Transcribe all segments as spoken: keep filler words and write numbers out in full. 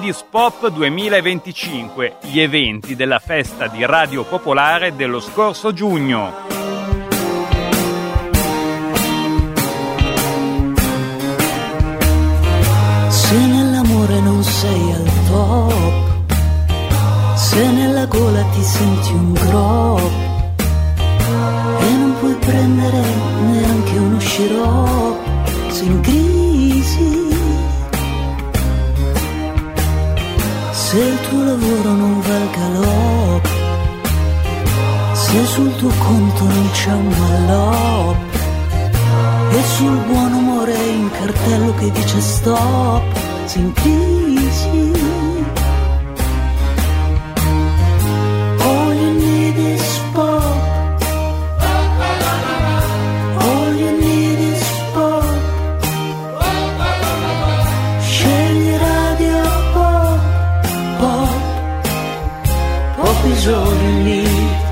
Ladies Pop duemilaventicinque, gli eventi della festa di Radio Popolare dello scorso giugno. Se nell'amore non sei al top, se nella gola ti senti un drop e non puoi prendere neanche uno sciroppo, sei in crisi. Se il tuo lavoro non va al galop, se sul tuo conto non c'è un mallop e sul buon umore in cartello che dice stop, sei in crisi. All you need is pop, all you need is pop, scegli Radio Pop, pop, pop is all you need.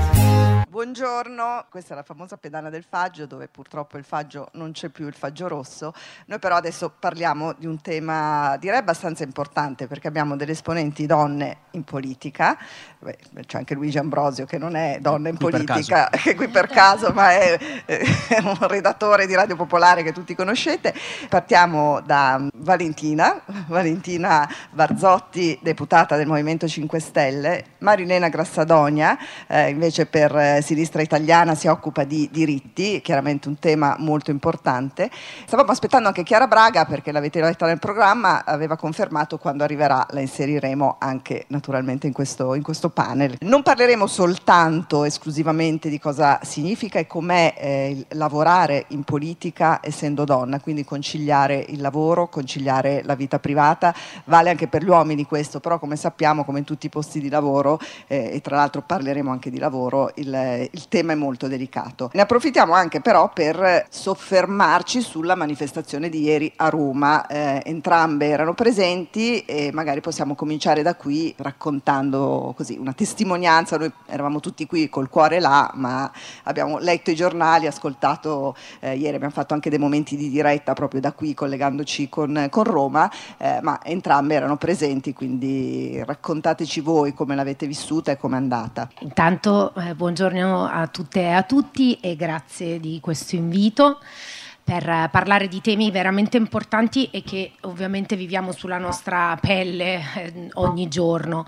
Buongiorno, questa è la famosa pedana del faggio, dove purtroppo il faggio non c'è più, il faggio rosso. Noi però adesso parliamo di un tema direi abbastanza importante, perché abbiamo delle esponenti donne in politica. Beh, c'è anche Luigi Ambrosio che non è donna in qui politica, che è qui per caso, ma è, è un redattore di Radio Popolare che tutti conoscete. Partiamo da Valentina, Valentina Barzotti, deputata del Movimento cinque Stelle, Marilena Grassadonia, eh, invece per eh, Sinistra Italiana si occupa di diritti, chiaramente un tema molto importante. Stavamo aspettando anche Chiara Braga, perché l'avete letta nel programma, aveva confermato quando arriverà, la inseriremo anche naturalmente in questo, in questo panel. Non parleremo soltanto esclusivamente di cosa significa e com'è eh, lavorare in politica essendo donna, quindi conciliare il lavoro, conciliare la vita privata, vale anche per gli uomini questo, però come sappiamo, come in tutti i posti di lavoro, eh, e tra l'altro parleremo anche di lavoro, il, il tema è molto delicato. Ne approfittiamo anche però per soffermarci sulla manifestazione di ieri a Roma. Eh, entrambe erano presenti e magari possiamo cominciare da qui raccontando così una testimonianza. Noi eravamo tutti qui col cuore là, ma abbiamo letto i giornali, ascoltato, eh, ieri abbiamo fatto anche dei momenti di diretta proprio da qui collegandoci con, con Roma, eh, ma entrambe erano presenti, quindi raccontateci voi come l'avete vissuta e come è andata. Intanto eh, buongiorno a tutte e a tutti e grazie di questo invito per parlare di temi veramente importanti e che ovviamente viviamo sulla nostra pelle eh, ogni giorno.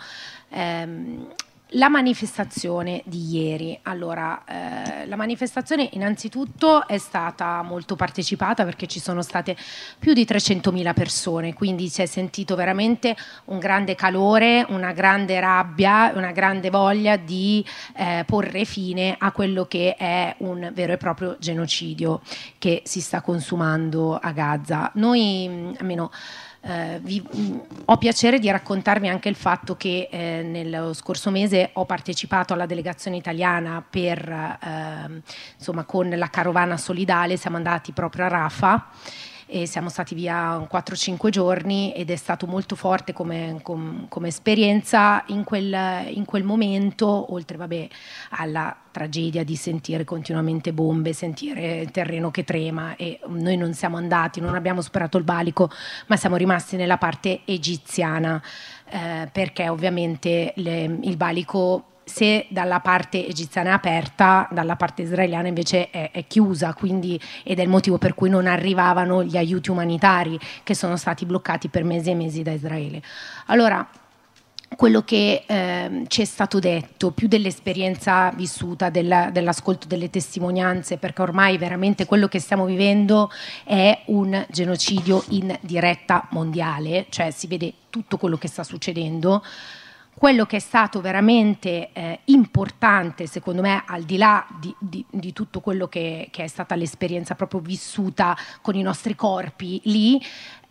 Eh, La manifestazione di ieri, allora eh, la manifestazione innanzitutto è stata molto partecipata perché ci sono state più di trecentomila persone, quindi si è sentito veramente un grande calore, una grande rabbia, una grande voglia di eh, porre fine a quello che è un vero e proprio genocidio che si sta consumando a Gaza. Noi, almeno Uh, vi, mh, ho piacere di raccontarvi anche il fatto che eh, nello scorso mese ho partecipato alla delegazione italiana per uh, insomma con la carovana solidale, siamo andati proprio a Rafah e siamo stati via quattro cinque giorni ed è stato molto forte come, com, come esperienza in quel, in quel momento, oltre vabbè, alla tragedia di sentire continuamente bombe, sentire il terreno che trema, e noi non siamo andati, non abbiamo superato il valico, ma siamo rimasti nella parte egiziana, eh, perché ovviamente le, il valico, se dalla parte egiziana è aperta, dalla parte israeliana invece è, è chiusa, quindi, ed è il motivo per cui non arrivavano gli aiuti umanitari che sono stati bloccati per mesi e mesi da Israele. Allora, quello che eh, ci è stato detto, più dell'esperienza vissuta, della, dell'ascolto delle testimonianze, perché ormai veramente quello che stiamo vivendo è un genocidio in diretta mondiale, cioè si vede tutto quello che sta succedendo. Quello che è stato veramente eh, importante, secondo me, al di là di, di, di tutto quello che, che è stata l'esperienza proprio vissuta con i nostri corpi lì,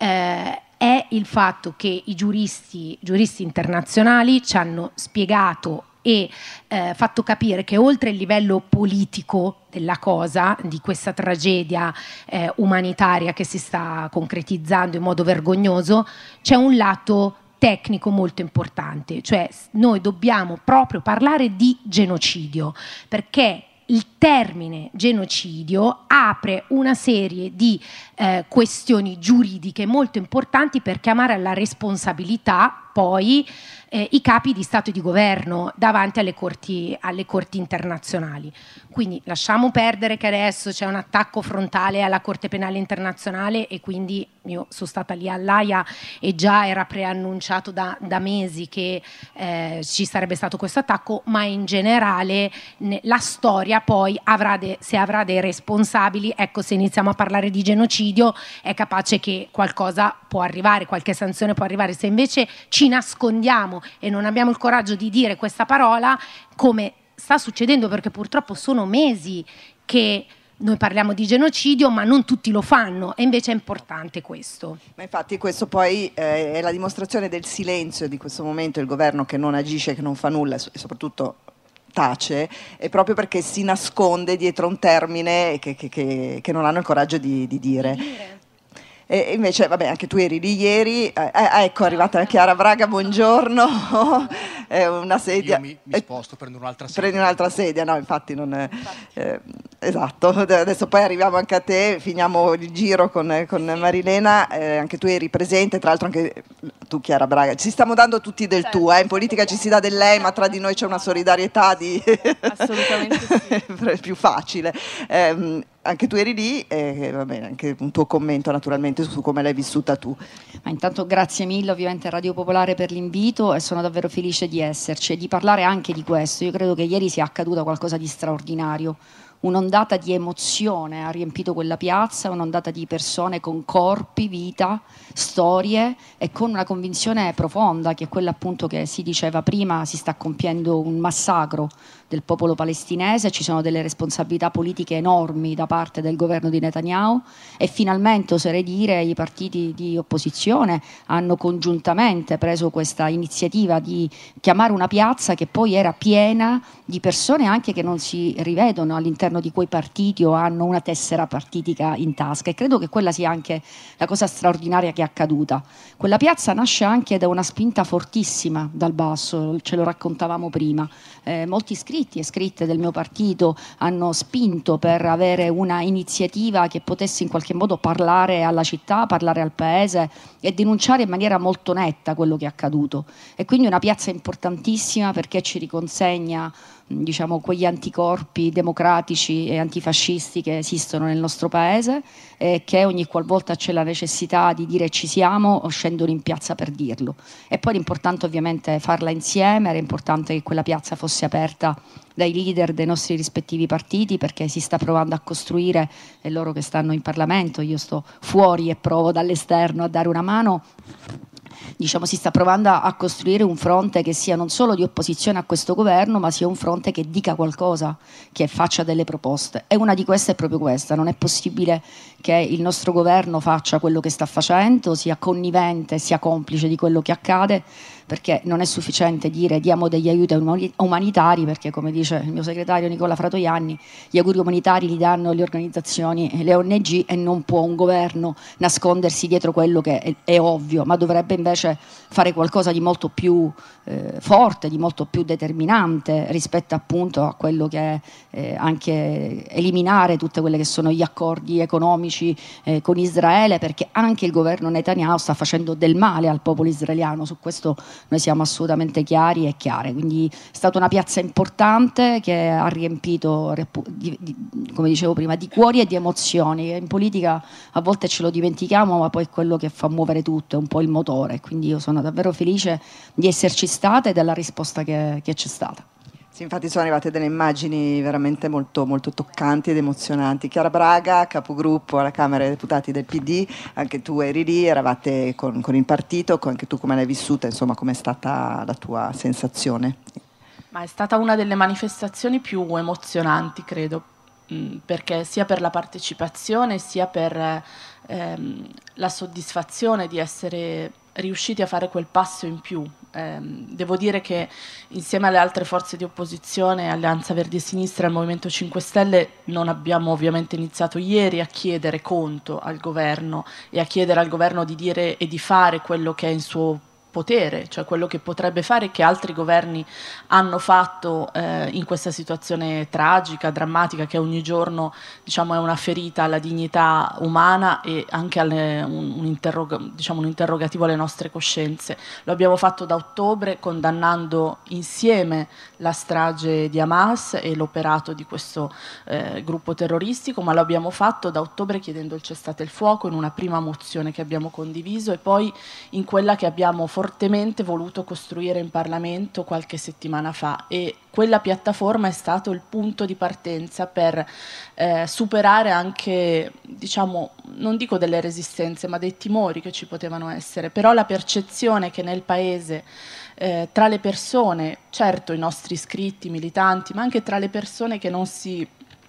eh, è il fatto che i giuristi, giuristi internazionali ci hanno spiegato e eh, fatto capire che oltre il livello politico della cosa, di questa tragedia eh, umanitaria che si sta concretizzando in modo vergognoso, c'è un lato tecnico molto importante, cioè noi dobbiamo proprio parlare di genocidio, perché il termine genocidio apre una serie di eh, questioni giuridiche molto importanti per chiamare alla responsabilità poi eh, i capi di Stato e di Governo davanti alle corti, alle corti internazionali. Quindi lasciamo perdere che adesso c'è un attacco frontale alla Corte Penale Internazionale, e quindi io sono stata lì all'Aia e già era preannunciato da, da mesi che eh, ci sarebbe stato questo attacco, ma in generale ne, la storia poi avrà de, se avrà dei responsabili, ecco, se iniziamo a parlare di genocidio è capace che qualcosa può arrivare, qualche sanzione può arrivare. Se invece ci nascondiamo e non abbiamo il coraggio di dire questa parola, come sta succedendo, perché purtroppo sono mesi che noi parliamo di genocidio ma non tutti lo fanno, e invece è importante questo. Ma infatti questo poi eh, è la dimostrazione del silenzio di questo momento, il governo che non agisce, che non fa nulla e soprattutto tace, è proprio perché si nasconde dietro un termine che, che, che, che non hanno il coraggio di, di dire. Di dire. E invece, vabbè, anche tu eri lì ieri, eh, eh, ecco, è arrivata Chiara Braga, buongiorno, è una sedia. Io mi, mi sposto, prendo un'altra sedia. Prendi un'altra sedia, no, infatti non è, eh, esatto, adesso poi arriviamo anche a te, finiamo il giro con, con Marilena, eh, anche tu eri presente, tra l'altro anche tu Chiara Braga, ci stiamo dando tutti del certo, tu, eh, in politica ci si dà del lei, ma tra di noi c'è una solidarietà di... assolutamente sì. più facile. Eh, anche tu eri lì e va bene, anche un tuo commento naturalmente su come l'hai vissuta tu. Ma intanto grazie mille ovviamente a Radio Popolare per l'invito, e sono davvero felice di esserci e di parlare anche di questo. Io credo che ieri sia accaduto qualcosa di straordinario. Un'ondata di emozione ha riempito quella piazza, un'ondata di persone con corpi, vita, storie, e con una convinzione profonda, che è quella appunto che si diceva prima: si sta compiendo un massacro del popolo palestinese, ci sono delle responsabilità politiche enormi da parte del governo di Netanyahu, e finalmente, oserei dire, i partiti di opposizione hanno congiuntamente preso questa iniziativa di chiamare una piazza che poi era piena di persone anche che non si rivedono all'interno di quei partiti o hanno una tessera partitica in tasca, e credo che quella sia anche la cosa straordinaria che è accaduta. Quella piazza nasce anche da una spinta fortissima dal basso, ce lo raccontavamo prima. Eh, molti iscritti e iscritte del mio partito hanno spinto per avere una iniziativa che potesse in qualche modo parlare alla città, parlare al paese e denunciare in maniera molto netta quello che è accaduto. E quindi una piazza importantissima, perché ci riconsegna, diciamo, quegli anticorpi democratici e antifascisti che esistono nel nostro paese, e che ogni qualvolta c'è la necessità di dire ci siamo scendono in piazza per dirlo. E poi l'importante ovviamente è farla insieme, era importante che quella piazza fosse aperta dai leader dei nostri rispettivi partiti, perché si sta provando a costruire, e loro che stanno in Parlamento, io sto fuori e provo dall'esterno a dare una mano, diciamo, si sta provando a costruire un fronte che sia non solo di opposizione a questo governo, ma sia un fronte che dica qualcosa, che faccia delle proposte. E una di queste è proprio questa: non è possibile che il nostro governo faccia quello che sta facendo, sia connivente, sia complice di quello che accade, perché non è sufficiente dire diamo degli aiuti umanitari, perché, come dice il mio segretario Nicola Fratoianni, gli aiuti umanitari li danno le organizzazioni, le O N G, e non può un governo nascondersi dietro quello che è, è ovvio, ma dovrebbe invece fare qualcosa di molto più eh, forte, di molto più determinante rispetto appunto a quello che è eh, anche eliminare tutte quelle che sono gli accordi economici eh, con Israele, perché anche il governo Netanyahu sta facendo del male al popolo israeliano. Su questo noi siamo assolutamente chiari e chiare. Quindi è stata una piazza importante che ha riempito, di, di, come dicevo prima, di cuori e di emozioni. In politica a volte ce lo dimentichiamo, ma poi è quello che fa muovere tutto, è un po' il motore. Quindi io sono davvero felice di esserci stata e della risposta che, che c'è stata. Sì, infatti sono arrivate delle immagini veramente molto, molto toccanti ed emozionanti. Chiara Braga, capogruppo alla Camera dei Deputati del P D, anche tu eri lì, eravate con, con il partito, anche tu come l'hai vissuta, insomma, com'è stata la tua sensazione? Ma è stata una delle manifestazioni più emozionanti, credo, perché sia per la partecipazione sia per ehm, la soddisfazione di essere riusciti a fare quel passo in più. Eh, devo dire che insieme alle altre forze di opposizione, Alleanza Verdi e Sinistra e il Movimento cinque Stelle, non abbiamo ovviamente iniziato ieri a chiedere conto al governo e a chiedere al governo di dire e di fare quello che è in suo potere, cioè quello che potrebbe fare, che altri governi hanno fatto eh, in questa situazione tragica, drammatica, che ogni giorno, diciamo, è una ferita alla dignità umana e anche alle, un, un, interrog- diciamo, un interrogativo alle nostre coscienze. Lo abbiamo fatto da ottobre, condannando insieme la strage di Hamas e l'operato di questo eh, gruppo terroristico, ma lo abbiamo fatto da ottobre chiedendo il cessate il fuoco in una prima mozione che abbiamo condiviso e poi in quella che abbiamo fortemente voluto costruire in Parlamento qualche settimana fa, e quella piattaforma è stato il punto di partenza per eh, superare anche, diciamo, non dico delle resistenze, ma dei timori che ci potevano essere, però la percezione che nel Paese eh, tra le persone, certo i nostri iscritti, militanti, ma anche tra le persone che non si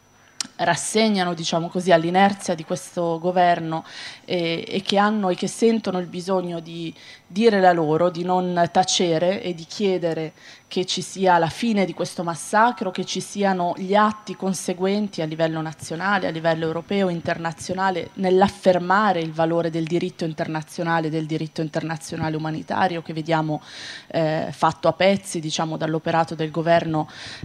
rassegnano, diciamo così, all'inerzia di questo governo e, e che hanno e che sentono il bisogno di dire la loro, di non tacere e di chiedere che ci sia la fine di questo massacro, che ci siano gli atti conseguenti a livello nazionale, a livello europeo, internazionale, nell'affermare il valore del diritto internazionale, del diritto internazionale umanitario, che vediamo eh, fatto a pezzi, diciamo, dall'operato del governo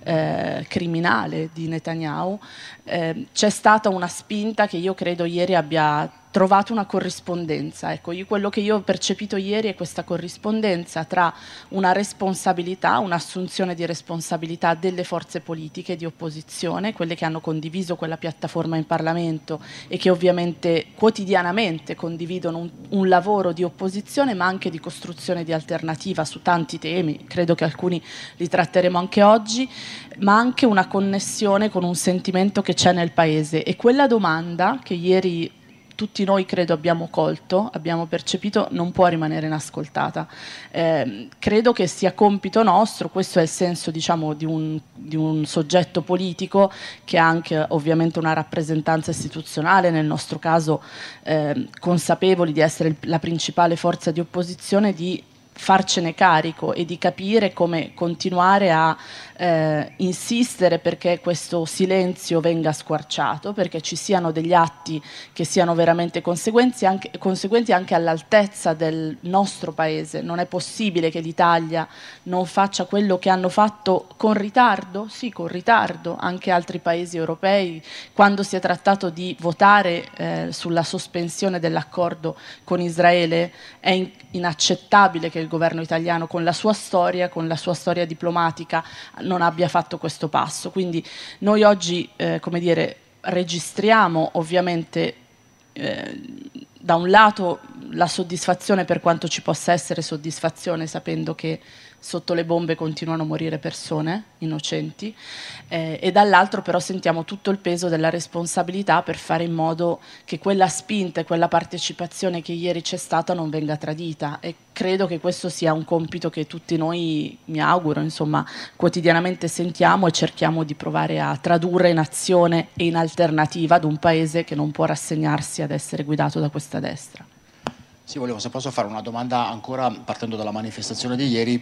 eh, criminale di Netanyahu. Eh, c'è stata una spinta che io credo ieri abbia trovato una corrispondenza. Ecco, io, quello che io ho percepito ieri è questa corrispondenza tra una responsabilità, un'assunzione di responsabilità delle forze politiche di opposizione, quelle che hanno condiviso quella piattaforma in Parlamento e che ovviamente quotidianamente condividono un, un lavoro di opposizione ma anche di costruzione di alternativa su tanti temi, credo che alcuni li tratteremo anche oggi, ma anche una connessione con un sentimento che c'è nel Paese, e quella domanda che ieri tutti noi credo abbiamo colto, abbiamo percepito, non può rimanere inascoltata. Eh, credo che sia compito nostro, questo è il senso, diciamo, di un, di un soggetto politico che ha anche ovviamente una rappresentanza istituzionale, nel nostro caso eh, consapevoli di essere la principale forza di opposizione, di farcene carico e di capire come continuare a eh, insistere perché questo silenzio venga squarciato, perché ci siano degli atti che siano veramente conseguenti anche, conseguenti anche all'altezza del nostro Paese. Non è possibile che l'Italia non faccia quello che hanno fatto con ritardo, sì, con ritardo, anche altri paesi europei, quando si è trattato di votare eh, sulla sospensione dell'accordo con Israele. È in, inaccettabile che il governo italiano, con la sua storia, con la sua storia diplomatica, non abbia fatto questo passo. Quindi noi oggi, eh, come dire, registriamo ovviamente eh, da un lato la soddisfazione, per quanto ci possa essere soddisfazione sapendo che sotto le bombe continuano a morire persone innocenti, eh, e dall'altro però sentiamo tutto il peso della responsabilità per fare in modo che quella spinta e quella partecipazione che ieri c'è stata non venga tradita, e credo che questo sia un compito che tutti noi, mi auguro, insomma, quotidianamente sentiamo e cerchiamo di provare a tradurre in azione e in alternativa ad un Paese che non può rassegnarsi ad essere guidato da questa destra. Sì, volevo, se posso fare una domanda ancora partendo dalla manifestazione di ieri.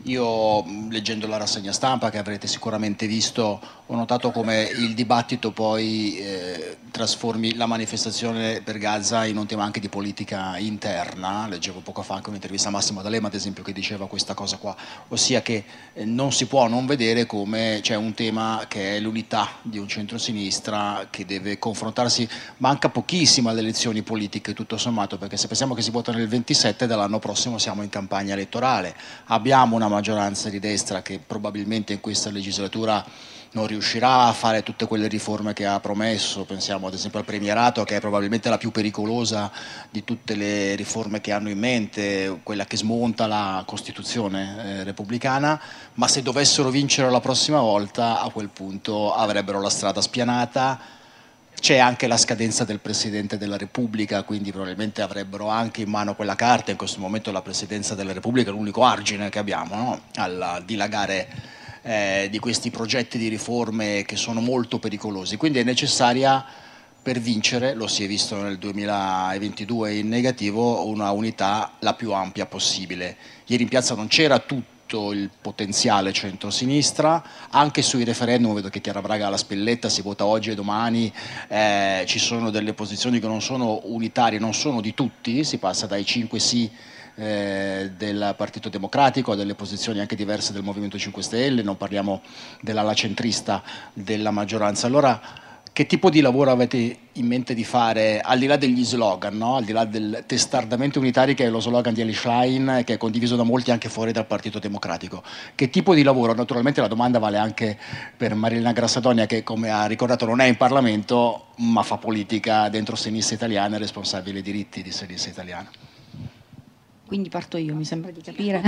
Io, leggendo la rassegna stampa che avrete sicuramente visto, ho notato come il dibattito poi eh, trasformi la manifestazione per Gaza in un tema anche di politica interna. Leggevo poco fa anche un'intervista a Massimo D'Alema, ad esempio, che diceva questa cosa qua, ossia che eh, non si può non vedere come c'è un tema che è l'unità di un centrosinistra che deve confrontarsi, manca pochissimo alle elezioni politiche tutto sommato, perché se pensiamo che si vota nel ventisette, dall'anno prossimo siamo in campagna elettorale, abbiamo una maggioranza di destra che probabilmente in questa legislatura non riuscirà a fare tutte quelle riforme che ha promesso. Pensiamo ad esempio al premierato, che è probabilmente la più pericolosa di tutte le riforme che hanno in mente, quella che smonta la Costituzione eh, repubblicana, ma se dovessero vincere la prossima volta, a quel punto avrebbero la strada spianata. C'è anche la scadenza del Presidente della Repubblica, quindi probabilmente avrebbero anche in mano quella carta. In questo momento la Presidenza della Repubblica è l'unico argine che abbiamo, no? Al dilagare eh, di questi progetti di riforme che sono molto pericolosi. Quindi è necessaria, per vincere, lo si è visto nel duemilaventidue in negativo, una unità la più ampia possibile. Ieri in piazza non c'era tutto il potenziale centrosinistra, anche sui referendum vedo che Chiara Braga ha la spilletta, si vota oggi e domani, eh, ci sono delle posizioni che non sono unitarie, non sono di tutti, si passa dai cinque sì eh, del Partito Democratico, delle posizioni anche diverse del Movimento cinque Stelle, non parliamo dell'ala centrista della maggioranza. Allora, che tipo di lavoro avete in mente di fare, al di là degli slogan, no? Al di là del testardamento unitario, che è lo slogan di Elly Schlein, che è condiviso da molti anche fuori dal Partito Democratico? Che tipo di lavoro? Naturalmente la domanda vale anche per Marilena Grassadonia, che come ha ricordato non è in Parlamento, ma fa politica dentro Sinistra Italiana, è responsabile diritti di Sinistra Italiana. Quindi parto io, mi sembra di capire.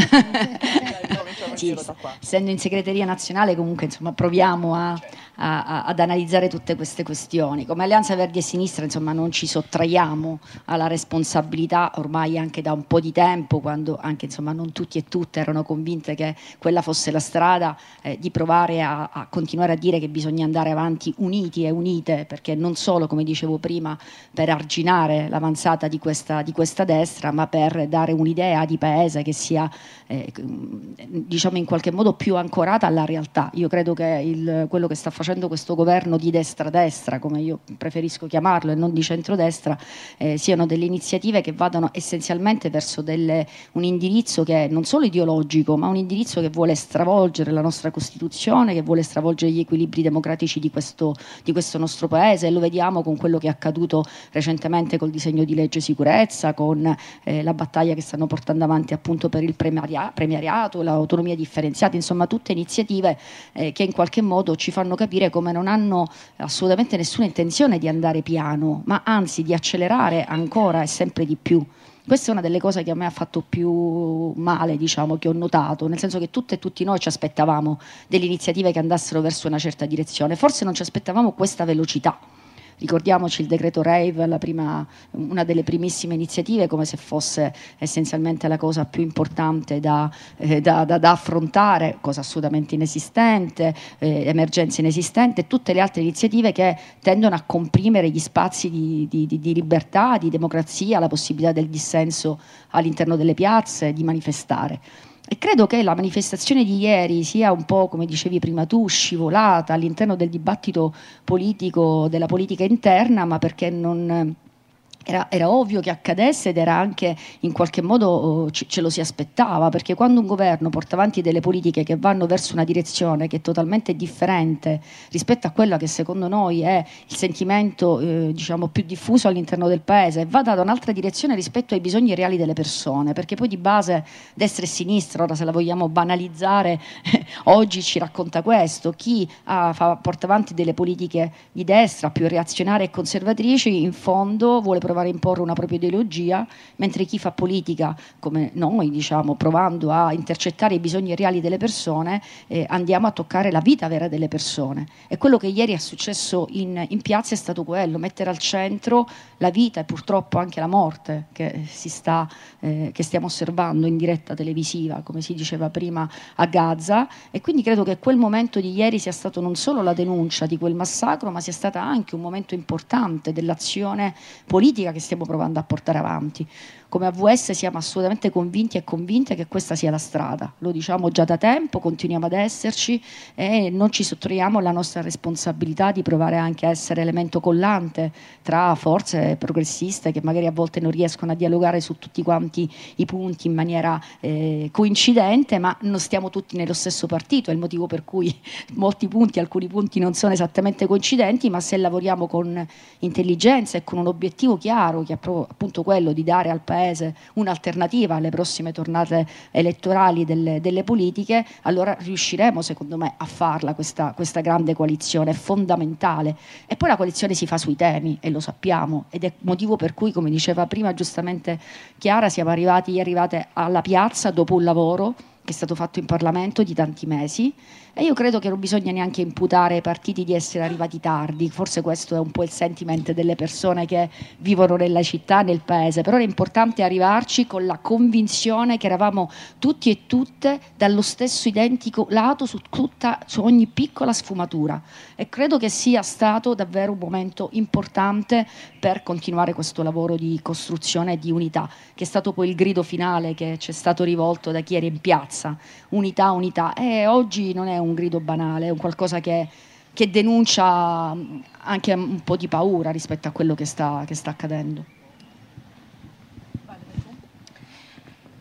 Sì, essendo in segreteria nazionale comunque insomma proviamo a, a, ad analizzare tutte queste questioni. Come Alleanza Verdi e Sinistra insomma non ci sottraiamo alla responsabilità ormai anche da un po' di tempo, quando anche insomma non tutti e tutte erano convinte che quella fosse la strada, eh, di provare a, a continuare a dire che bisogna andare avanti uniti e unite, perché non solo, come dicevo prima, per arginare l'avanzata di questa, di questa destra, ma per dare un'idea idea di paese che sia eh, diciamo in qualche modo più ancorata alla realtà. Io credo che il, quello che sta facendo questo governo di destra-destra, come io preferisco chiamarlo, e non di centrodestra, eh, siano delle iniziative che vadano essenzialmente verso delle, un indirizzo che è non solo ideologico, ma un indirizzo che vuole stravolgere la nostra Costituzione, che vuole stravolgere gli equilibri democratici di questo, di questo nostro paese, e lo vediamo con quello che è accaduto recentemente col disegno di legge sicurezza, con eh, la battaglia che stanno portando avanti appunto per il premiaria- premiariato, l'autonomia differenziata, insomma tutte iniziative eh, che in qualche modo ci fanno capire come non hanno assolutamente nessuna intenzione di andare piano, ma anzi di accelerare ancora e sempre di più. Questa è una delle cose che a me ha fatto più male, diciamo, che ho notato, nel senso che tutte e tutti noi ci aspettavamo delle iniziative che andassero verso una certa direzione, forse non ci aspettavamo questa velocità. Ricordiamoci il decreto rave, la prima, una delle primissime iniziative, come se fosse essenzialmente la cosa più importante da, eh, da, da, da affrontare, cosa assolutamente inesistente, eh, emergenza inesistente, tutte le altre iniziative che tendono a comprimere gli spazi di, di, di, di libertà, di democrazia, la possibilità del dissenso all'interno delle piazze, di manifestare. E credo che la manifestazione di ieri sia un po', come dicevi prima tu, scivolata all'interno del dibattito politico, della politica interna, ma perché non... Era, era ovvio che accadesse ed era anche in qualche modo oh, ce, ce lo si aspettava, perché quando un governo porta avanti delle politiche che vanno verso una direzione che è totalmente differente rispetto a quella che secondo noi è il sentimento eh, diciamo più diffuso all'interno del paese, e va data un'altra direzione rispetto ai bisogni reali delle persone, perché poi di base destra e sinistra, ora se la vogliamo banalizzare, oggi ci racconta questo: chi ha, fa, porta avanti delle politiche di destra più reazionarie e conservatrici in fondo vuole provare a imporre una propria ideologia, mentre chi fa politica come noi, diciamo, provando a intercettare i bisogni reali delle persone, eh, andiamo a toccare la vita vera delle persone. E quello che ieri è successo in, in piazza è stato quello: mettere al centro la vita e purtroppo anche la morte che, si sta, eh, che stiamo osservando in diretta televisiva, come si diceva prima, a Gaza. E quindi credo che quel momento di ieri sia stato non solo la denuncia di quel massacro, ma sia stata anche un momento importante dell'azione politica che stiamo provando a portare avanti. Come A V S siamo assolutamente convinti e convinte che questa sia la strada, lo diciamo già da tempo, continuiamo ad esserci e non ci sottraiamo alla nostra responsabilità di provare anche a essere elemento collante tra forze progressiste che magari a volte non riescono a dialogare su tutti quanti i punti in maniera eh, coincidente, ma non stiamo tutti nello stesso partito, è il motivo per cui molti punti, alcuni punti non sono esattamente coincidenti, ma se lavoriamo con intelligenza e con un obiettivo chiaro, che è appunto quello di dare al paese un'alternativa alle prossime tornate elettorali delle, delle politiche, allora riusciremo secondo me a farla questa, questa grande coalizione, è fondamentale. E poi la coalizione si fa sui temi e lo sappiamo, ed è motivo per cui, come diceva prima giustamente Chiara, siamo arrivati arrivate alla piazza dopo un lavoro che è stato fatto in Parlamento di tanti mesi, e io credo che non bisogna neanche imputare ai partiti di essere arrivati tardi, forse questo è un po' il sentiment delle persone che vivono nella città, nel paese, però è importante arrivarci con la convinzione che eravamo tutti e tutte dallo stesso identico lato su, tutta, su ogni piccola sfumatura, e credo che sia stato davvero un momento importante per continuare questo lavoro di costruzione e di unità, che è stato poi il grido finale che ci è stato rivolto da chi era in piazza: unità, unità. E oggi non è un grido banale, è un qualcosa che, che denuncia anche un po' di paura rispetto a quello che sta, che sta accadendo.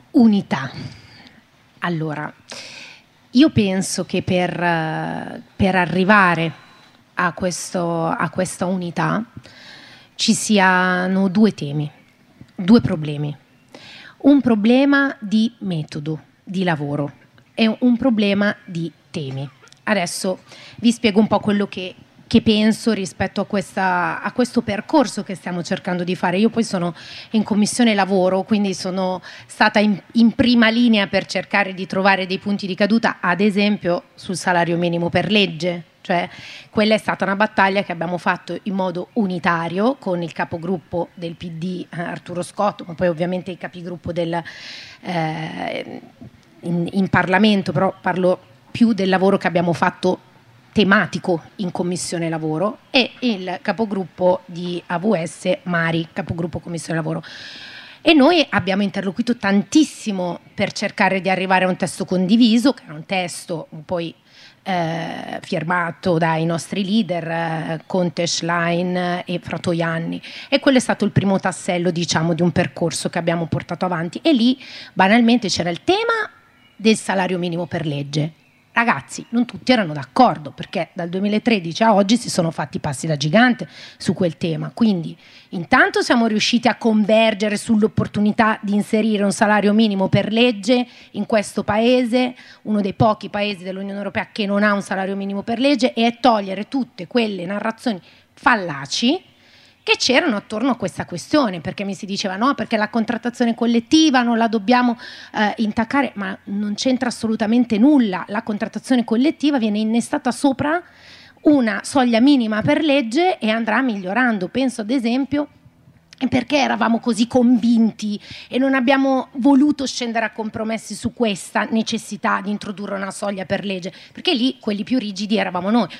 Unità. Allora, io penso che per, per arrivare a, questo, a questa unità ci siano due temi, due problemi. Un problema di metodo, di lavoro, e un problema di temi. Adesso vi spiego un po' quello che che penso rispetto a, questa, a questo percorso che stiamo cercando di fare. Io poi sono in commissione lavoro, quindi sono stata in, in prima linea per cercare di trovare dei punti di caduta, ad esempio sul salario minimo per legge. Cioè, quella è stata una battaglia che abbiamo fatto in modo unitario con il capogruppo del P D Arturo Scotto, ma poi ovviamente il capigruppo del, eh, in, in Parlamento, però parlo più del lavoro che abbiamo fatto tematico in commissione lavoro, e il capogruppo di A V S Mari, capogruppo commissione lavoro. E noi abbiamo interloquito tantissimo per cercare di arrivare a un testo condiviso, che era un testo poi eh, firmato dai nostri leader eh, Conte, Schlein e Fratoianni, e quello è stato il primo tassello, diciamo, di un percorso che abbiamo portato avanti. E lì banalmente c'era il tema del salario minimo per legge. Ragazzi, non tutti erano d'accordo, perché dal duemilatredici a oggi si sono fatti passi da gigante su quel tema. Quindi intanto siamo riusciti a convergere sull'opportunità di inserire un salario minimo per legge in questo paese, uno dei pochi paesi dell'Unione Europea che non ha un salario minimo per legge, e togliere tutte quelle narrazioni fallaci che c'erano attorno a questa questione, perché mi si diceva no, perché la contrattazione collettiva non la dobbiamo eh, intaccare, ma non c'entra assolutamente nulla. La contrattazione collettiva viene innestata sopra una soglia minima per legge e andrà migliorando. Penso ad esempio perché eravamo così convinti e non abbiamo voluto scendere a compromessi su questa necessità di introdurre una soglia per legge, perché lì quelli più rigidi eravamo noi,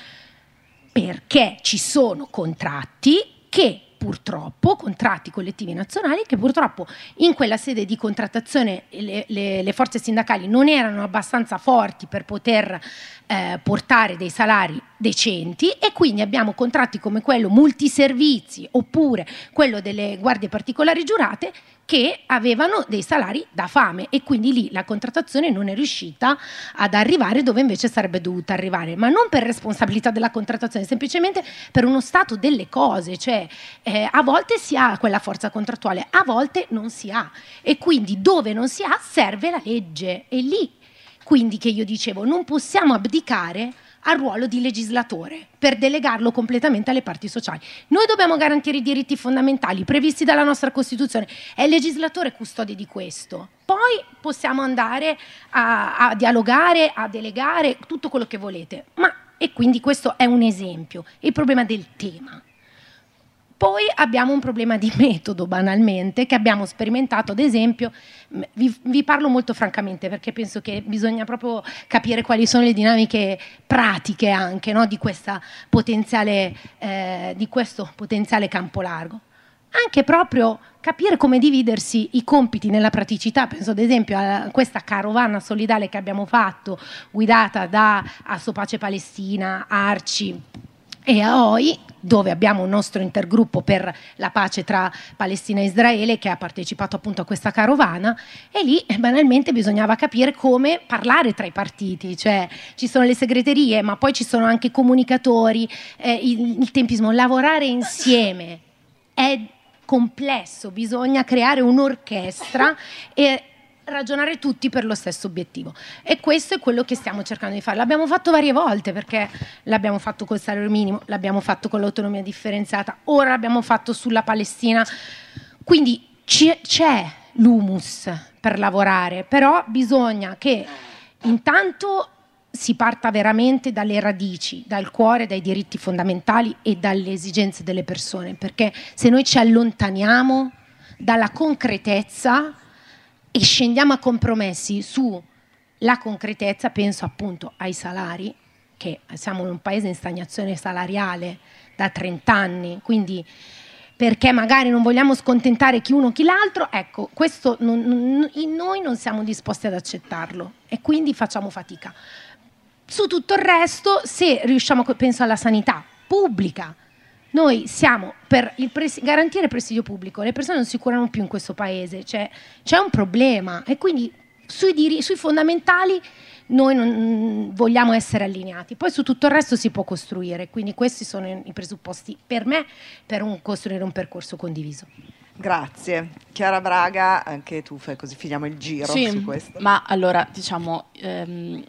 perché ci sono contratti che purtroppo, contratti collettivi nazionali, che purtroppo in quella sede di contrattazione le, le, le forze sindacali non erano abbastanza forti per poter eh, portare dei salari decenti, e quindi abbiamo contratti come quello multiservizi oppure quello delle guardie particolari giurate che avevano dei salari da fame, e quindi lì la contrattazione non è riuscita ad arrivare dove invece sarebbe dovuta arrivare, ma non per responsabilità della contrattazione, semplicemente per uno stato delle cose. Cioè eh, a volte si ha quella forza contrattuale, a volte non si ha, e quindi dove non si ha serve la legge. E lì quindi che io dicevo, non possiamo abdicare al ruolo di legislatore per delegarlo completamente alle parti sociali. Noi dobbiamo garantire i diritti fondamentali previsti dalla nostra Costituzione, è il legislatore custode di questo. Poi possiamo andare a, a dialogare, a delegare tutto quello che volete, ma e quindi questo è un esempio, il problema del tema. Poi abbiamo un problema di metodo, banalmente, che abbiamo sperimentato, ad esempio, vi, vi parlo molto francamente perché penso che bisogna proprio capire quali sono le dinamiche pratiche anche, no, di, questa potenziale, eh, di questo potenziale campo largo. Anche proprio capire come dividersi i compiti nella praticità. Penso ad esempio a questa carovana solidale che abbiamo fatto, guidata da Assopace Palestina, Arci e A O I, dove abbiamo un nostro intergruppo per la pace tra Palestina e Israele che ha partecipato appunto a questa carovana, e lì banalmente bisognava capire come parlare tra i partiti. Cioè ci sono le segreterie, ma poi ci sono anche i comunicatori, eh, il, il tempismo. Lavorare insieme è complesso, bisogna creare un'orchestra e ragionare tutti per lo stesso obiettivo, e questo è quello che stiamo cercando di fare. L'abbiamo fatto varie volte, perché l'abbiamo fatto col salario minimo, l'abbiamo fatto con l'autonomia differenziata, ora l'abbiamo fatto sulla Palestina, quindi c'è, c'è l'humus per lavorare, però bisogna che intanto si parta veramente dalle radici, dal cuore, dai diritti fondamentali e dalle esigenze delle persone, perché se noi ci allontaniamo dalla concretezza e scendiamo a compromessi sulla concretezza, penso appunto ai salari, che siamo in un paese in stagnazione salariale da trenta anni, quindi perché magari non vogliamo scontentare chi uno chi l'altro, ecco, questo non, non, noi non siamo disposti ad accettarlo e quindi facciamo fatica. Su tutto il resto, se riusciamo, penso alla sanità pubblica, Noi siamo per il pres- garantire il presidio pubblico, le persone non si curano più in questo paese, cioè, c'è un problema e quindi sui, diri- sui fondamentali noi non vogliamo essere allineati, poi su tutto il resto si può costruire, quindi questi sono i presupposti per me per un, costruire un percorso condiviso. Grazie. Chiara Braga, anche tu fai così, finiamo il giro sì, su questo. Ma allora, diciamo, ehm,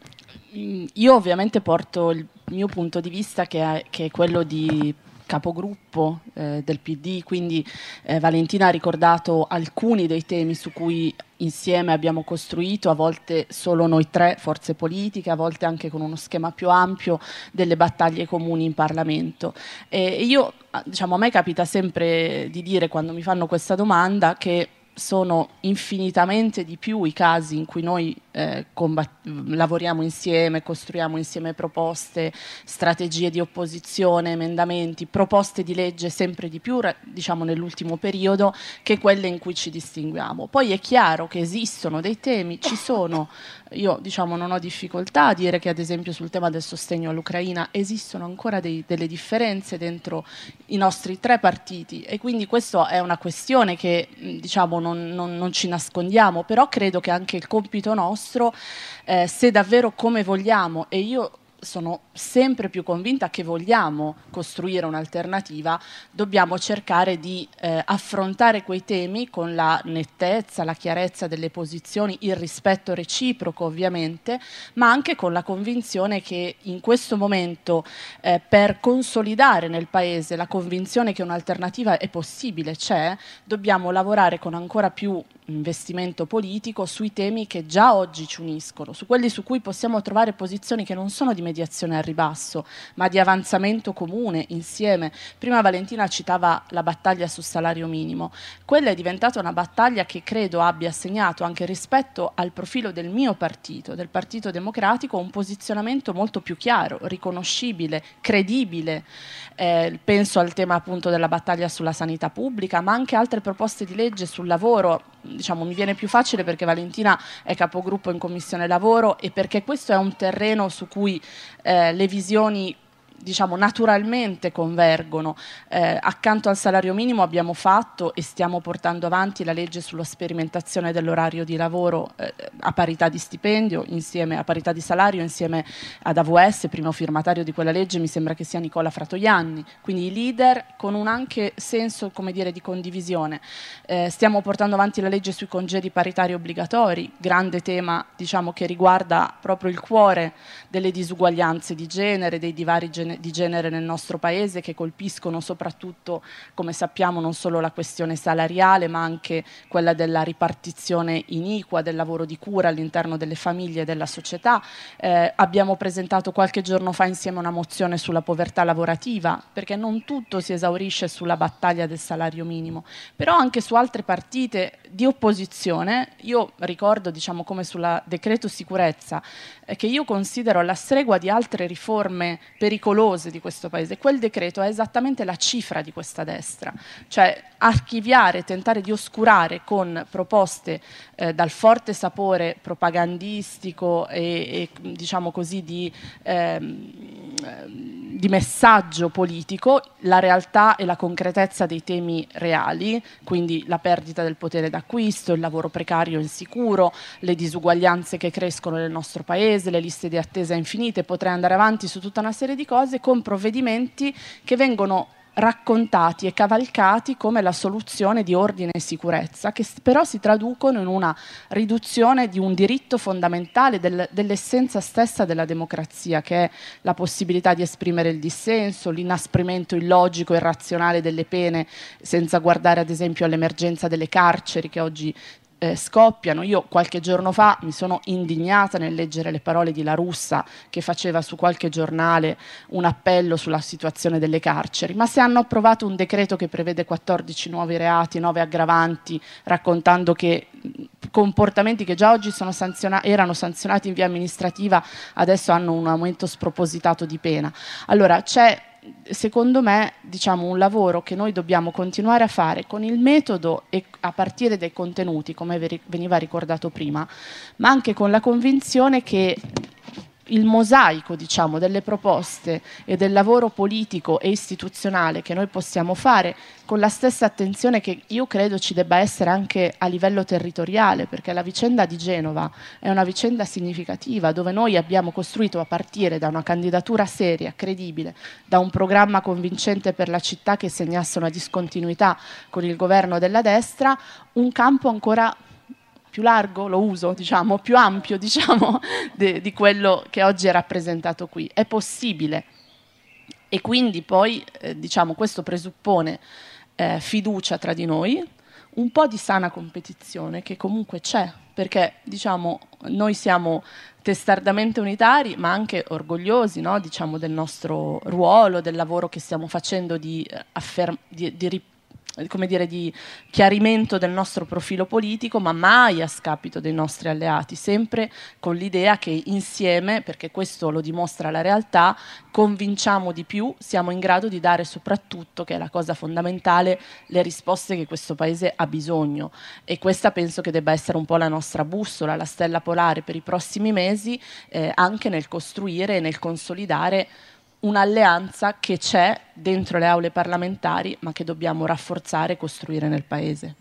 io ovviamente porto il mio punto di vista che è, che è quello di capogruppo eh, del P D, quindi eh, Valentina ha ricordato alcuni dei temi su cui insieme abbiamo costruito, a volte solo noi tre forze politiche, a volte anche con uno schema più ampio, delle battaglie comuni in Parlamento. E io, diciamo, a me capita sempre di dire, quando mi fanno questa domanda, che sono infinitamente di più i casi in cui noi eh, combat- lavoriamo insieme, costruiamo insieme proposte, strategie di opposizione, emendamenti, proposte di legge sempre di più, diciamo nell'ultimo periodo, che quelle in cui ci distinguiamo. Poi è chiaro che esistono dei temi, ci sono, io diciamo non ho difficoltà a dire che ad esempio sul tema del sostegno all'Ucraina esistono ancora dei, delle differenze dentro i nostri tre partiti, e quindi questa è una questione che diciamo non Non, non, non ci nascondiamo, però credo che anche il compito nostro, eh, se davvero come vogliamo, e io sono sempre più convinta che vogliamo costruire un'alternativa, dobbiamo cercare di eh, affrontare quei temi con la nettezza, la chiarezza delle posizioni, il rispetto reciproco ovviamente, ma anche con la convinzione che in questo momento eh, per consolidare nel Paese la convinzione che un'alternativa è possibile, c'è, dobbiamo lavorare con ancora più investimento politico sui temi che già oggi ci uniscono, su quelli su cui possiamo trovare posizioni che non sono di mediazione al ribasso, ma di avanzamento comune, insieme. Prima Valentina citava la battaglia sul salario minimo. Quella è diventata una battaglia che credo abbia segnato, anche rispetto al profilo del mio partito, del Partito Democratico, un posizionamento molto più chiaro, riconoscibile, credibile. Eh, penso al tema appunto della battaglia sulla sanità pubblica, ma anche altre proposte di legge sul lavoro. Diciamo, mi viene più facile perché Valentina è capogruppo in Commissione Lavoro e perché questo è un terreno su cui eh, le visioni diciamo naturalmente convergono. Eh, accanto al salario minimo abbiamo fatto e stiamo portando avanti la legge sulla sperimentazione dell'orario di lavoro eh, a parità di stipendio, insieme a parità di salario, insieme ad A V S, primo firmatario di quella legge mi sembra che sia Nicola Fratoianni, quindi i leader con un anche senso, come dire, di condivisione. Eh, stiamo portando avanti la legge sui congedi paritari obbligatori, grande tema diciamo che riguarda proprio il cuore delle disuguaglianze di genere, dei divari generici di genere nel nostro paese, che colpiscono soprattutto, come sappiamo, non solo la questione salariale ma anche quella della ripartizione iniqua del lavoro di cura all'interno delle famiglie e della società. Eh, abbiamo presentato qualche giorno fa insieme una mozione sulla povertà lavorativa, perché non tutto si esaurisce sulla battaglia del salario minimo, però anche su altre partite di opposizione. Io ricordo, diciamo, come sulla decreto sicurezza, eh, che io considero alla stregua di altre riforme pericolose di questo paese. Quel decreto è esattamente la cifra di questa destra, cioè archiviare, tentare di oscurare con proposte eh, dal forte sapore propagandistico e, e diciamo così di, ehm, di messaggio politico la realtà e la concretezza dei temi reali, quindi la perdita del potere d'acquisto, il lavoro precario e insicuro, le disuguaglianze che crescono nel nostro paese, le liste di attesa infinite. Potrei andare avanti su tutta una serie di cose, con provvedimenti che vengono raccontati e cavalcati come la soluzione di ordine e sicurezza, che però si traducono in una riduzione di un diritto fondamentale del, dell'essenza stessa della democrazia, che è la possibilità di esprimere il dissenso, l'inasprimento illogico e irrazionale delle pene, senza guardare ad esempio all'emergenza delle carceri che oggi Eh, scoppiano. Io qualche giorno fa mi sono indignata nel leggere le parole di La Russa, che faceva su qualche giornale un appello sulla situazione delle carceri. Ma se hanno approvato un decreto che prevede quattordici nuovi reati, nove aggravanti, raccontando che comportamenti che già oggi sono sanziona- erano sanzionati in via amministrativa adesso hanno un aumento spropositato di pena, allora c'è, secondo me, diciamo, un lavoro che noi dobbiamo continuare a fare con il metodo e a partire dai contenuti, come veniva ricordato prima, ma anche con la convinzione che il mosaico, diciamo, delle proposte e del lavoro politico e istituzionale che noi possiamo fare, con la stessa attenzione che io credo ci debba essere anche a livello territoriale, perché la vicenda di Genova è una vicenda significativa, dove noi abbiamo costruito, a partire da una candidatura seria, credibile, da un programma convincente per la città che segnasse una discontinuità con il governo della destra, un campo ancora più largo, lo uso, diciamo, più ampio, diciamo, de, di quello che oggi è rappresentato qui. È possibile. E quindi poi, eh, diciamo, questo presuppone eh, fiducia tra di noi, un po' di sana competizione, che comunque c'è, perché, diciamo, noi siamo testardamente unitari, ma anche orgogliosi, no? Diciamo, del nostro ruolo, del lavoro che stiamo facendo di, afferm- di, di rip- come dire, di chiarimento del nostro profilo politico, ma mai a scapito dei nostri alleati, sempre con l'idea che insieme, perché questo lo dimostra la realtà, convinciamo di più, siamo in grado di dare soprattutto, che è la cosa fondamentale, le risposte che questo Paese ha bisogno. E questa penso che debba essere un po' la nostra bussola, la stella polare per i prossimi mesi, eh, anche nel costruire e nel consolidare un'alleanza che c'è dentro le aule parlamentari, ma che dobbiamo rafforzare e costruire nel Paese.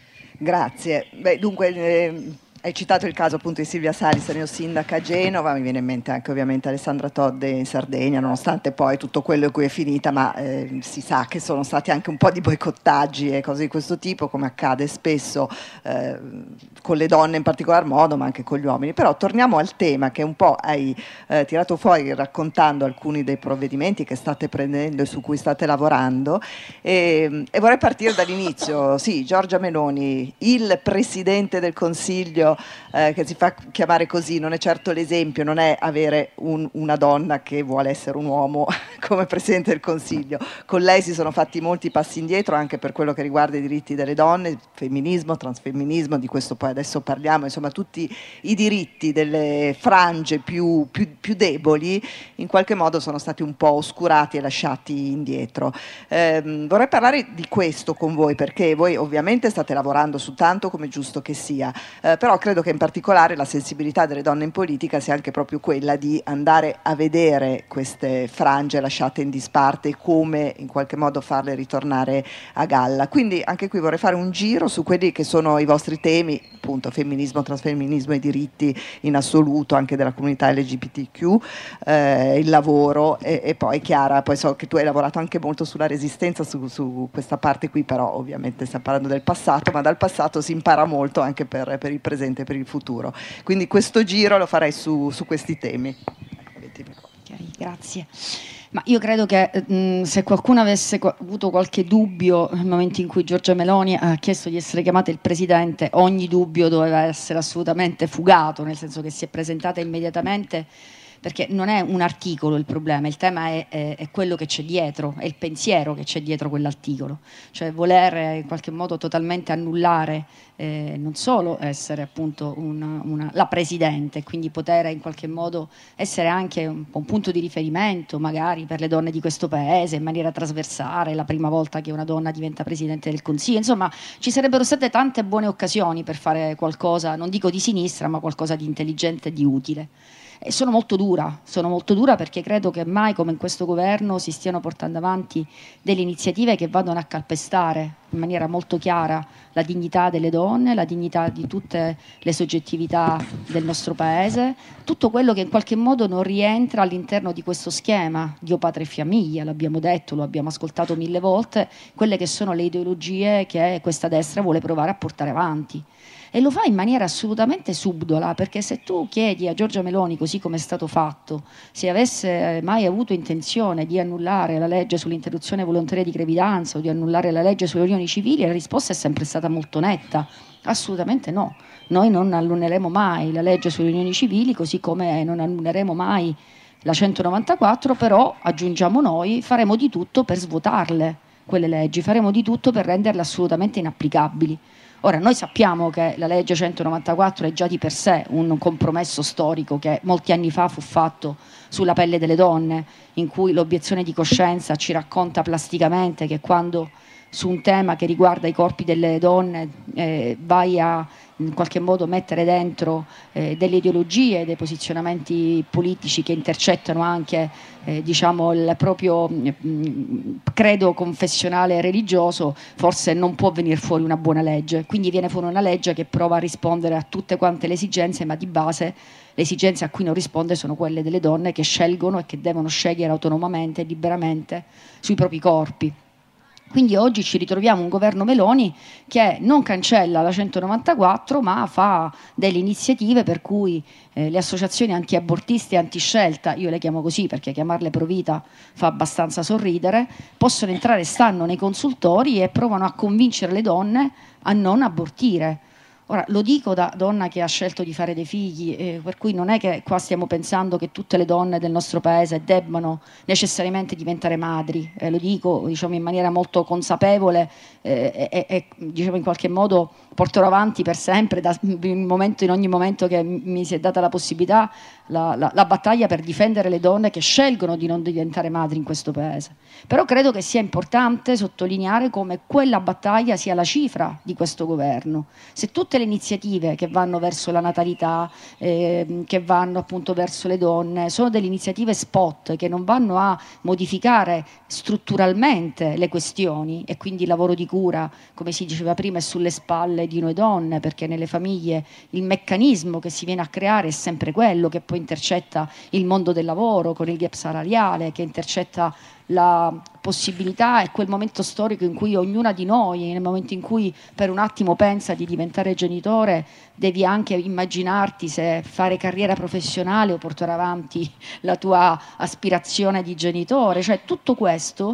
Grazie. Beh, dunque, eh, hai citato il caso appunto di Silvia Salis, neosindaca a Genova, mi viene in mente anche ovviamente Alessandra Todde in Sardegna, nonostante poi tutto quello in cui è finita, ma eh, si sa che sono stati anche un po' di boicottaggi e cose di questo tipo, come accade spesso eh, con le donne in particolar modo, ma anche con gli uomini. Però torniamo al tema che un po' hai eh, tirato fuori raccontando alcuni dei provvedimenti che state prendendo e su cui state lavorando, e, e vorrei partire dall'inizio. Sì, Giorgia Meloni, il Presidente del Consiglio, Eh, che si fa chiamare così, non è certo l'esempio, non è avere un, una donna che vuole essere un uomo come Presidente del Consiglio. Con lei si sono fatti molti passi indietro anche per quello che riguarda i diritti delle donne, femminismo, transfemminismo, di questo poi adesso parliamo, insomma tutti i diritti delle frange più, più, più deboli in qualche modo sono stati un po' oscurati e lasciati indietro. Eh, vorrei parlare di questo con voi, perché voi ovviamente state lavorando su tanto, come giusto che sia, eh, però credo che in particolare la sensibilità delle donne in politica sia anche proprio quella di andare a vedere queste frange lasciate in disparte e come in qualche modo farle ritornare a galla. Quindi anche qui vorrei fare un giro su quelli che sono i vostri temi, appunto femminismo, transfemminismo e diritti in assoluto anche della comunità L G B T Q, eh, il lavoro e, e poi Chiara, poi so che tu hai lavorato anche molto sulla resistenza, su, su questa parte qui, però ovviamente stiamo parlando del passato, ma dal passato si impara molto anche per, per il presente e per il futuro. Quindi questo giro lo farei su, su questi temi. Okay, grazie. Ma io credo che mh, se qualcuno avesse co- avuto qualche dubbio nel momento in cui Giorgia Meloni ha chiesto di essere chiamata il Presidente, ogni dubbio doveva essere assolutamente fugato, nel senso che si è presentata immediatamente, perché non è un articolo il problema, il tema è, è, è quello che c'è dietro, è il pensiero che c'è dietro quell'articolo, cioè voler in qualche modo totalmente annullare eh, non solo essere appunto una, una, la Presidente, quindi poter in qualche modo essere anche un, un punto di riferimento magari per le donne di questo Paese in maniera trasversale, la prima volta che una donna diventa Presidente del Consiglio, insomma ci sarebbero state tante buone occasioni per fare qualcosa, non dico di sinistra, ma qualcosa di intelligente e di utile. E sono molto dura, sono molto dura perché credo che mai come in questo governo si stiano portando avanti delle iniziative che vadano a calpestare in maniera molto chiara la dignità delle donne, la dignità di tutte le soggettività del nostro Paese, tutto quello che in qualche modo non rientra all'interno di questo schema Dio, patria e famiglia, l'abbiamo detto, lo abbiamo ascoltato mille volte, quelle che sono le ideologie che questa destra vuole provare a portare avanti. E lo fa in maniera assolutamente subdola, perché se tu chiedi a Giorgia Meloni, così come è stato fatto, se avesse mai avuto intenzione di annullare la legge sull'interruzione volontaria di gravidanza o di annullare la legge sulle unioni civili, la risposta è sempre stata molto netta: assolutamente no, noi non annulleremo mai la legge sulle unioni civili, così come non annulleremo mai la centonovantaquattro, però aggiungiamo noi, faremo di tutto per svuotarle quelle leggi, faremo di tutto per renderle assolutamente inapplicabili. Ora, noi sappiamo che la legge centonovantaquattro è già di per sé un compromesso storico che molti anni fa fu fatto sulla pelle delle donne, in cui l'obiezione di coscienza ci racconta plasticamente che quando su un tema che riguarda i corpi delle donne eh, vai a in qualche modo mettere dentro eh, delle ideologie, dei posizionamenti politici che intercettano anche eh, diciamo il proprio mh, credo confessionale e religioso, forse non può venire fuori una buona legge. Quindi viene fuori una legge che prova a rispondere a tutte quante le esigenze, ma di base le esigenze a cui non risponde sono quelle delle donne che scelgono e che devono scegliere autonomamente e liberamente sui propri corpi. Quindi oggi ci ritroviamo un governo Meloni che non cancella la centonovantaquattro, ma fa delle iniziative per cui eh, le associazioni antiabortiste e antiscelta, io le chiamo così perché chiamarle Provita fa abbastanza sorridere, possono entrare, stanno nei consultori e provano a convincere le donne a non abortire. Ora, lo dico da donna che ha scelto di fare dei figli, eh, per cui non è che qua stiamo pensando che tutte le donne del nostro paese debbano necessariamente diventare madri, eh, lo dico diciamo, in maniera molto consapevole eh, e, e diciamo, in qualche modo porterò avanti per sempre, da, in, momento, in ogni momento che mi si è data la possibilità, la, la, la battaglia per difendere le donne che scelgono di non diventare madri in questo paese. Però credo che sia importante sottolineare come quella battaglia sia la cifra di questo governo. Se tutte le iniziative che vanno verso la natalità, eh, che vanno appunto verso le donne, sono delle iniziative spot che non vanno a modificare strutturalmente le questioni, e quindi il lavoro di cura, come si diceva prima, è sulle spalle di noi donne, perché nelle famiglie il meccanismo che si viene a creare è sempre quello, che poi intercetta il mondo del lavoro con il gap salariale, che intercetta la possibilità e quel momento storico in cui ognuna di noi, nel momento in cui per un attimo pensa di diventare genitore, devi anche immaginarti se fare carriera professionale o portare avanti la tua aspirazione di genitore. Cioè tutto questo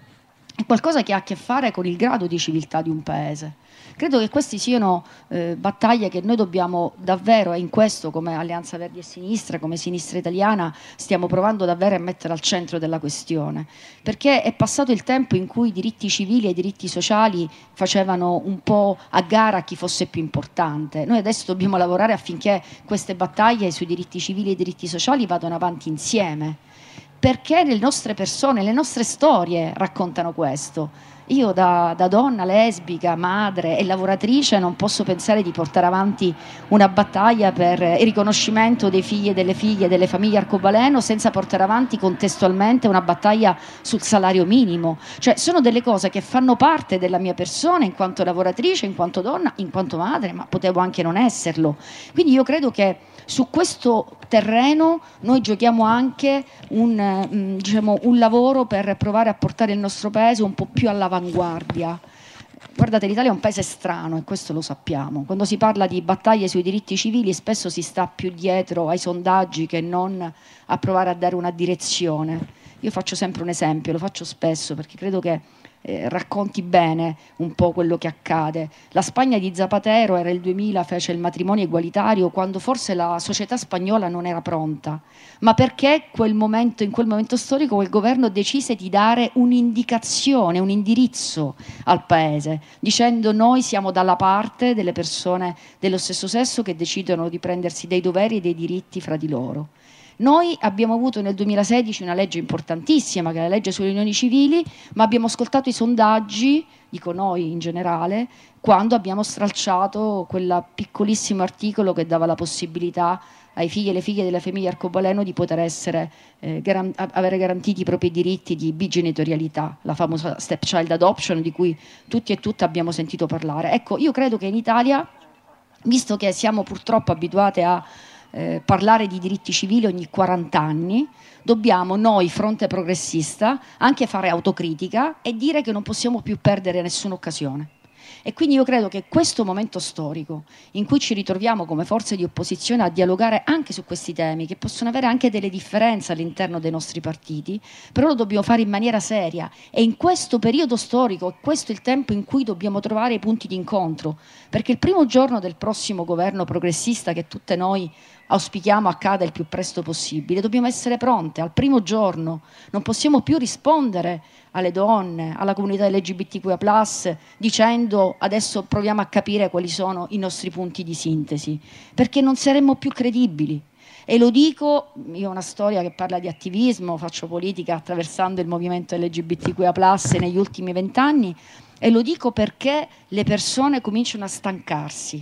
è qualcosa che ha a che fare con il grado di civiltà di un paese. Credo che queste siano eh, battaglie che noi dobbiamo davvero, e in questo come Alleanza Verdi e Sinistra, come Sinistra Italiana, stiamo provando davvero a mettere al centro della questione, perché è passato il tempo in cui i diritti civili e i diritti sociali facevano un po' a gara a chi fosse più importante. Noi adesso dobbiamo lavorare affinché queste battaglie sui diritti civili e i diritti sociali vadano avanti insieme, perché le nostre persone, le nostre storie raccontano questo. Io da, da donna lesbica, madre e lavoratrice non posso pensare di portare avanti una battaglia per il riconoscimento dei figli e delle figlie delle famiglie arcobaleno senza portare avanti contestualmente una battaglia sul salario minimo. Cioè sono delle cose che fanno parte della mia persona in quanto lavoratrice, in quanto donna, in quanto madre, ma potevo anche non esserlo. Quindi io credo che su questo terreno noi giochiamo anche un, eh, diciamo, un lavoro per provare a portare il nostro paese un po' più all'avanguardia. Guardate, l'Italia è un paese strano e questo lo sappiamo. Quando si parla di battaglie sui diritti civili spesso si sta più dietro ai sondaggi che non a provare a dare una direzione. Io faccio sempre un esempio, lo faccio spesso perché credo che Eh, racconti bene un po' quello che accade. La Spagna di Zapatero era il duemila, fece il matrimonio egualitario quando forse la società spagnola non era pronta, ma perché quel momento, in quel momento storico quel governo decise di dare un'indicazione, un indirizzo al paese, dicendo noi siamo dalla parte delle persone dello stesso sesso che decidono di prendersi dei doveri e dei diritti fra di loro. Noi abbiamo avuto nel duemilasedici una legge importantissima, che è la legge sulle unioni civili, ma abbiamo ascoltato i sondaggi, dico noi in generale, quando abbiamo stralciato quel piccolissimo articolo che dava la possibilità ai figli e alle figlie della famiglia arcobaleno di poter essere, eh, garan- avere garantiti i propri diritti di bigenitorialità, la famosa stepchild adoption di cui tutti e tutte abbiamo sentito parlare. Ecco, io credo che in Italia, visto che siamo purtroppo abituate a Eh, parlare di diritti civili ogni quaranta anni, dobbiamo noi, fronte progressista, anche fare autocritica e dire che non possiamo più perdere nessuna occasione. E quindi io credo che questo momento storico in cui ci ritroviamo come forze di opposizione a dialogare anche su questi temi, che possono avere anche delle differenze all'interno dei nostri partiti, però lo dobbiamo fare in maniera seria, e in questo periodo storico è questo il tempo in cui dobbiamo trovare i punti di incontro, perché il primo giorno del prossimo governo progressista, che tutte noi auspichiamo accada il più presto possibile, dobbiamo essere pronte al primo giorno. Non possiamo più rispondere alle donne, alla comunità L G B T Q I A plus, dicendo adesso proviamo a capire quali sono i nostri punti di sintesi, perché non saremmo più credibili. E lo dico, io ho una storia che parla di attivismo, faccio politica attraversando il movimento L G B T Q I A plus negli ultimi vent'anni, e lo dico perché le persone cominciano a stancarsi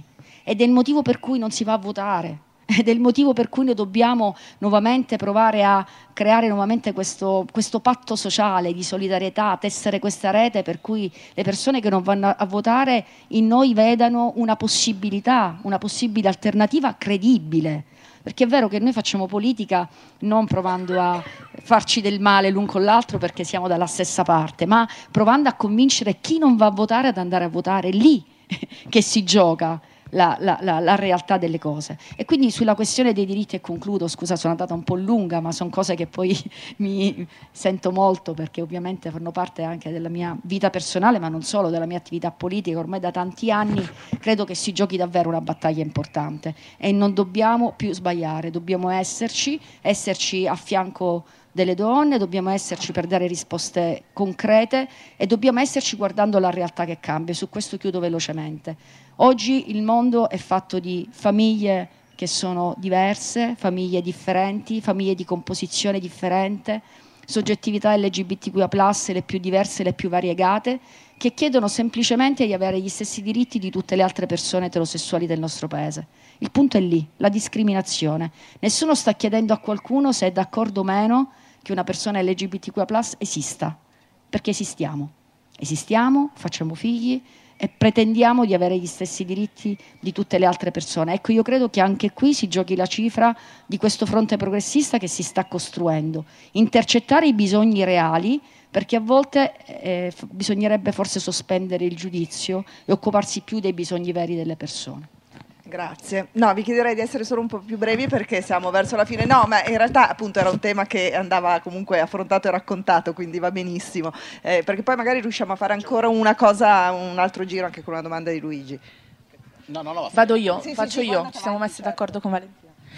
ed è il motivo per cui non si va a votare. Ed è il motivo per cui noi dobbiamo nuovamente provare a creare nuovamente questo, questo patto sociale di solidarietà, tessere questa rete per cui le persone che non vanno a votare in noi vedano una possibilità, una possibile alternativa credibile. Perché è vero che noi facciamo politica non provando a farci del male l'un con l'altro perché siamo dalla stessa parte, ma provando a convincere chi non va a votare ad andare a votare. È lì che si gioca La, la, la, la realtà delle cose. E quindi sulla questione dei diritti, e concludo, scusa sono andata un po' lunga, ma sono cose che poi mi sento molto, perché ovviamente fanno parte anche della mia vita personale, ma non solo, della mia attività politica. Ormai da tanti anni credo che si giochi davvero una battaglia importante e non dobbiamo più sbagliare, dobbiamo esserci, esserci a fianco delle donne, dobbiamo esserci per dare risposte concrete e dobbiamo esserci guardando la realtà che cambia. Su questo chiudo velocemente. Oggi il mondo è fatto di famiglie che sono diverse, famiglie differenti, famiglie di composizione differente, soggettività L G B T Q I A plus, le più diverse, le più variegate, che chiedono semplicemente di avere gli stessi diritti di tutte le altre persone eterosessuali del nostro paese. Il punto è lì, la discriminazione. Nessuno sta chiedendo a qualcuno se è d'accordo o meno che una persona L G B T Q I A plus esista, perché esistiamo. Esistiamo, facciamo figli e pretendiamo di avere gli stessi diritti di tutte le altre persone. Ecco, io credo che anche qui si giochi la cifra di questo fronte progressista che si sta costruendo. Intercettare i bisogni reali, perché a volte eh, bisognerebbe forse sospendere il giudizio e occuparsi più dei bisogni veri delle persone. Grazie. No, vi chiederei di essere solo un po' più brevi perché siamo verso la fine. No, ma in realtà appunto era un tema che andava comunque affrontato e raccontato, quindi va benissimo. Eh, perché poi magari riusciamo a fare ancora una cosa, un altro giro anche con una domanda di Luigi. No, no, no. Vado io, sì, faccio sì, io. Ci siamo messi d'accordo con Valentina.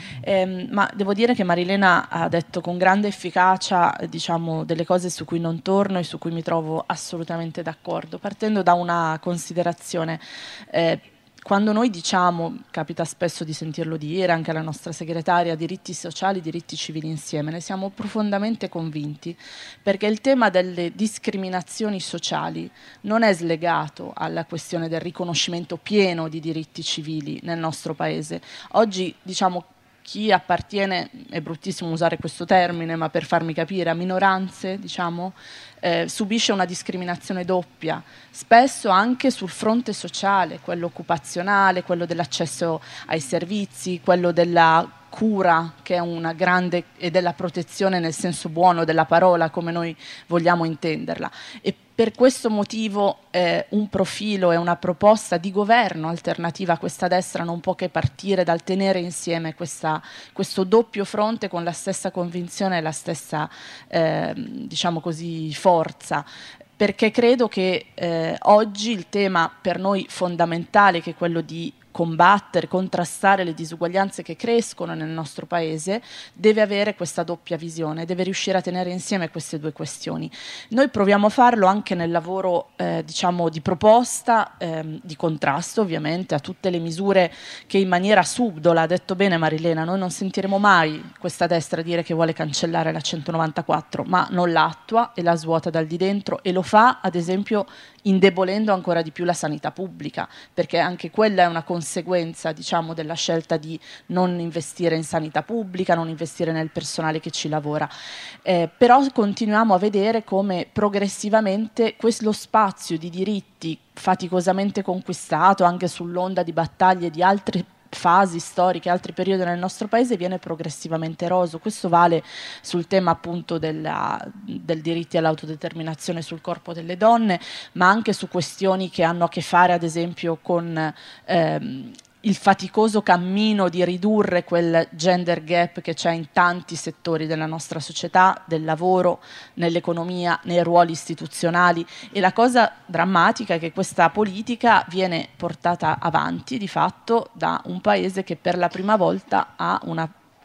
Eh, ma devo dire che Marilena ha detto con grande efficacia eh, diciamo, delle cose su cui non torno e su cui mi trovo assolutamente d'accordo, partendo da una considerazione. Eh, Quando noi diciamo, capita spesso di sentirlo dire anche alla nostra segretaria, diritti sociali, diritti civili insieme, ne siamo profondamente convinti, perché il tema delle discriminazioni sociali non è slegato alla questione del riconoscimento pieno di diritti civili nel nostro Paese. Oggi, diciamo, chi appartiene, è bruttissimo usare questo termine, ma per farmi capire, a minoranze, diciamo, eh, subisce una discriminazione doppia, spesso anche sul fronte sociale, quello occupazionale, quello dell'accesso ai servizi, quello della cura, che è una grande, e della protezione nel senso buono della parola, come noi vogliamo intenderla. E per questo motivo eh, un profilo e una proposta di governo alternativa a questa destra non può che partire dal tenere insieme questa, questo doppio fronte con la stessa convinzione e la stessa eh, diciamo così, forza. Perché credo che eh, oggi il tema per noi fondamentale, che è quello di combattere, contrastare le disuguaglianze che crescono nel nostro Paese, deve avere questa doppia visione, deve riuscire a tenere insieme queste due questioni. Noi proviamo a farlo anche nel lavoro eh, diciamo di proposta, ehm, di contrasto ovviamente a tutte le misure che in maniera subdola, ha detto bene Marilena, noi non sentiremo mai questa destra dire che vuole cancellare la centonovantaquattro, ma non l'attua e la svuota dal di dentro, e lo fa ad esempio indebolendo ancora di più la sanità pubblica, perché anche quella è una conseguenza, diciamo, della scelta di non investire in sanità pubblica, non investire nel personale che ci lavora. Eh, però continuiamo a vedere come progressivamente questo spazio di diritti faticosamente conquistato anche sull'onda di battaglie di altre fasi storiche, altri periodi nel nostro Paese, viene progressivamente eroso. Questo vale sul tema appunto della, del diritti all'autodeterminazione sul corpo delle donne, ma anche su questioni che hanno a che fare ad esempio con ehm, il faticoso cammino di ridurre quel gender gap che c'è in tanti settori della nostra società, del lavoro, nell'economia, nei ruoli istituzionali. E la cosa drammatica è che questa politica viene portata avanti di fatto da un paese che per la prima volta ha una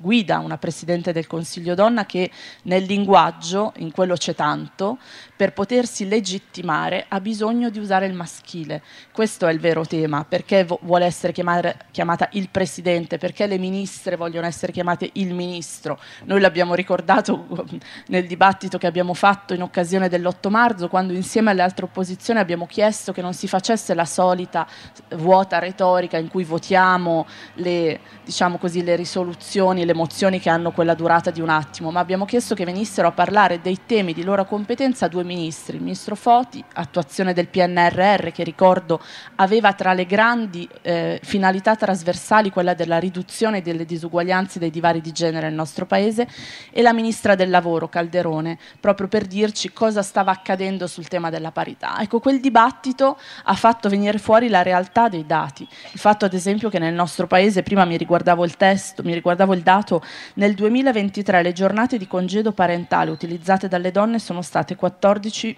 guida una Presidente del Consiglio donna che nel linguaggio, in quello c'è tanto, per potersi legittimare ha bisogno di usare il maschile. Questo è il vero tema, perché vo- vuole essere chiamare, chiamata il Presidente, perché le ministre vogliono essere chiamate il Ministro. Noi l'abbiamo ricordato nel dibattito che abbiamo fatto in occasione dell'otto marzo, quando insieme alle altre opposizioni abbiamo chiesto che non si facesse la solita vuota retorica in cui votiamo le, diciamo così, le risoluzioni, le mozioni che hanno quella durata di un attimo, ma abbiamo chiesto che venissero a parlare dei temi di loro competenza due ministri, il ministro Foti, attuazione del P N R R, che ricordo aveva tra le grandi eh, finalità trasversali quella della riduzione delle disuguaglianze, dei divari di genere nel nostro paese, e la ministra del lavoro Calderone, proprio per dirci cosa stava accadendo sul tema della parità. Ecco, quel dibattito ha fatto venire fuori la realtà dei dati, il fatto ad esempio che nel nostro paese, prima mi riguardavo il testo, mi riguardavo il dato, nel duemilaventitré le giornate di congedo parentale utilizzate dalle donne sono state quattordici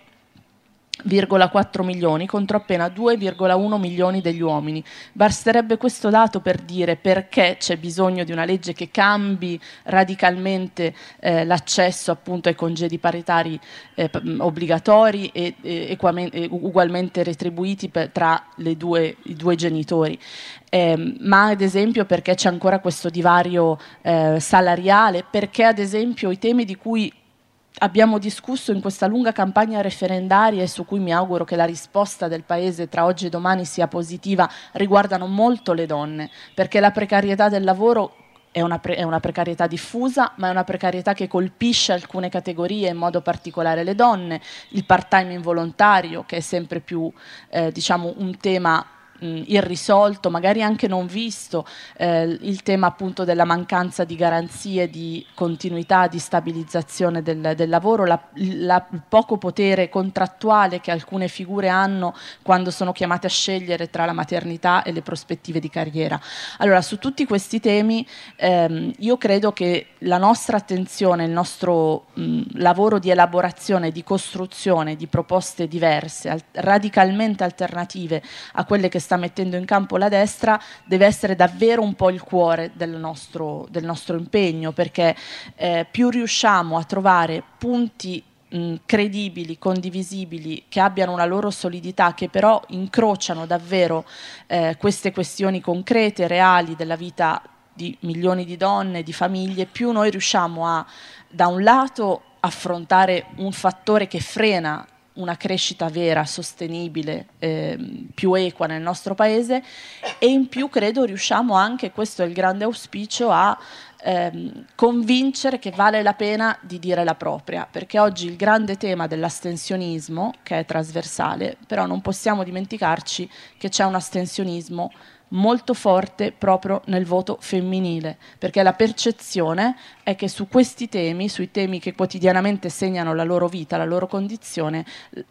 virgola quattro milioni contro appena due virgola uno milioni degli uomini. Basterebbe questo dato per dire perché c'è bisogno di una legge che cambi radicalmente eh, l'accesso appunto ai congedi paritari eh, obbligatori e, e, equamente, e ugualmente retribuiti per, tra le due, i due genitori. Eh, ma ad esempio perché c'è ancora questo divario eh, salariale, perché ad esempio i temi di cui abbiamo discusso in questa lunga campagna referendaria e su cui mi auguro che la risposta del Paese tra oggi e domani sia positiva, riguardano molto le donne, perché la precarietà del lavoro è una, pre- è una precarietà diffusa, ma è una precarietà che colpisce alcune categorie, in modo particolare le donne, il part-time involontario, che è sempre più eh, diciamo un tema irrisolto, magari anche non visto, eh, il tema appunto della mancanza di garanzie di continuità, di stabilizzazione del, del lavoro, la, la, il poco potere contrattuale che alcune figure hanno quando sono chiamate a scegliere tra la maternità e le prospettive di carriera. Allora, su tutti questi temi ehm, io credo che la nostra attenzione, il nostro mh, lavoro di elaborazione, di costruzione di proposte diverse, al- radicalmente alternative a quelle che sta mettendo in campo la destra, deve essere davvero un po' il cuore del nostro, del nostro impegno, perché eh, più riusciamo a trovare punti mh, credibili, condivisibili, che abbiano una loro solidità, che però incrociano davvero eh, queste questioni concrete, reali della vita di milioni di donne, di famiglie, più noi riusciamo a, da un lato, affrontare un fattore che frena una crescita vera, sostenibile, eh, più equa nel nostro paese, e in più credo riusciamo anche, questo è il grande auspicio, a ehm, convincere che vale la pena di dire la propria, perché oggi il grande tema dell'astensionismo, che è trasversale, però non possiamo dimenticarci che c'è un astensionismo molto forte proprio nel voto femminile, perché la percezione è che su questi temi, sui temi che quotidianamente segnano la loro vita, la loro condizione,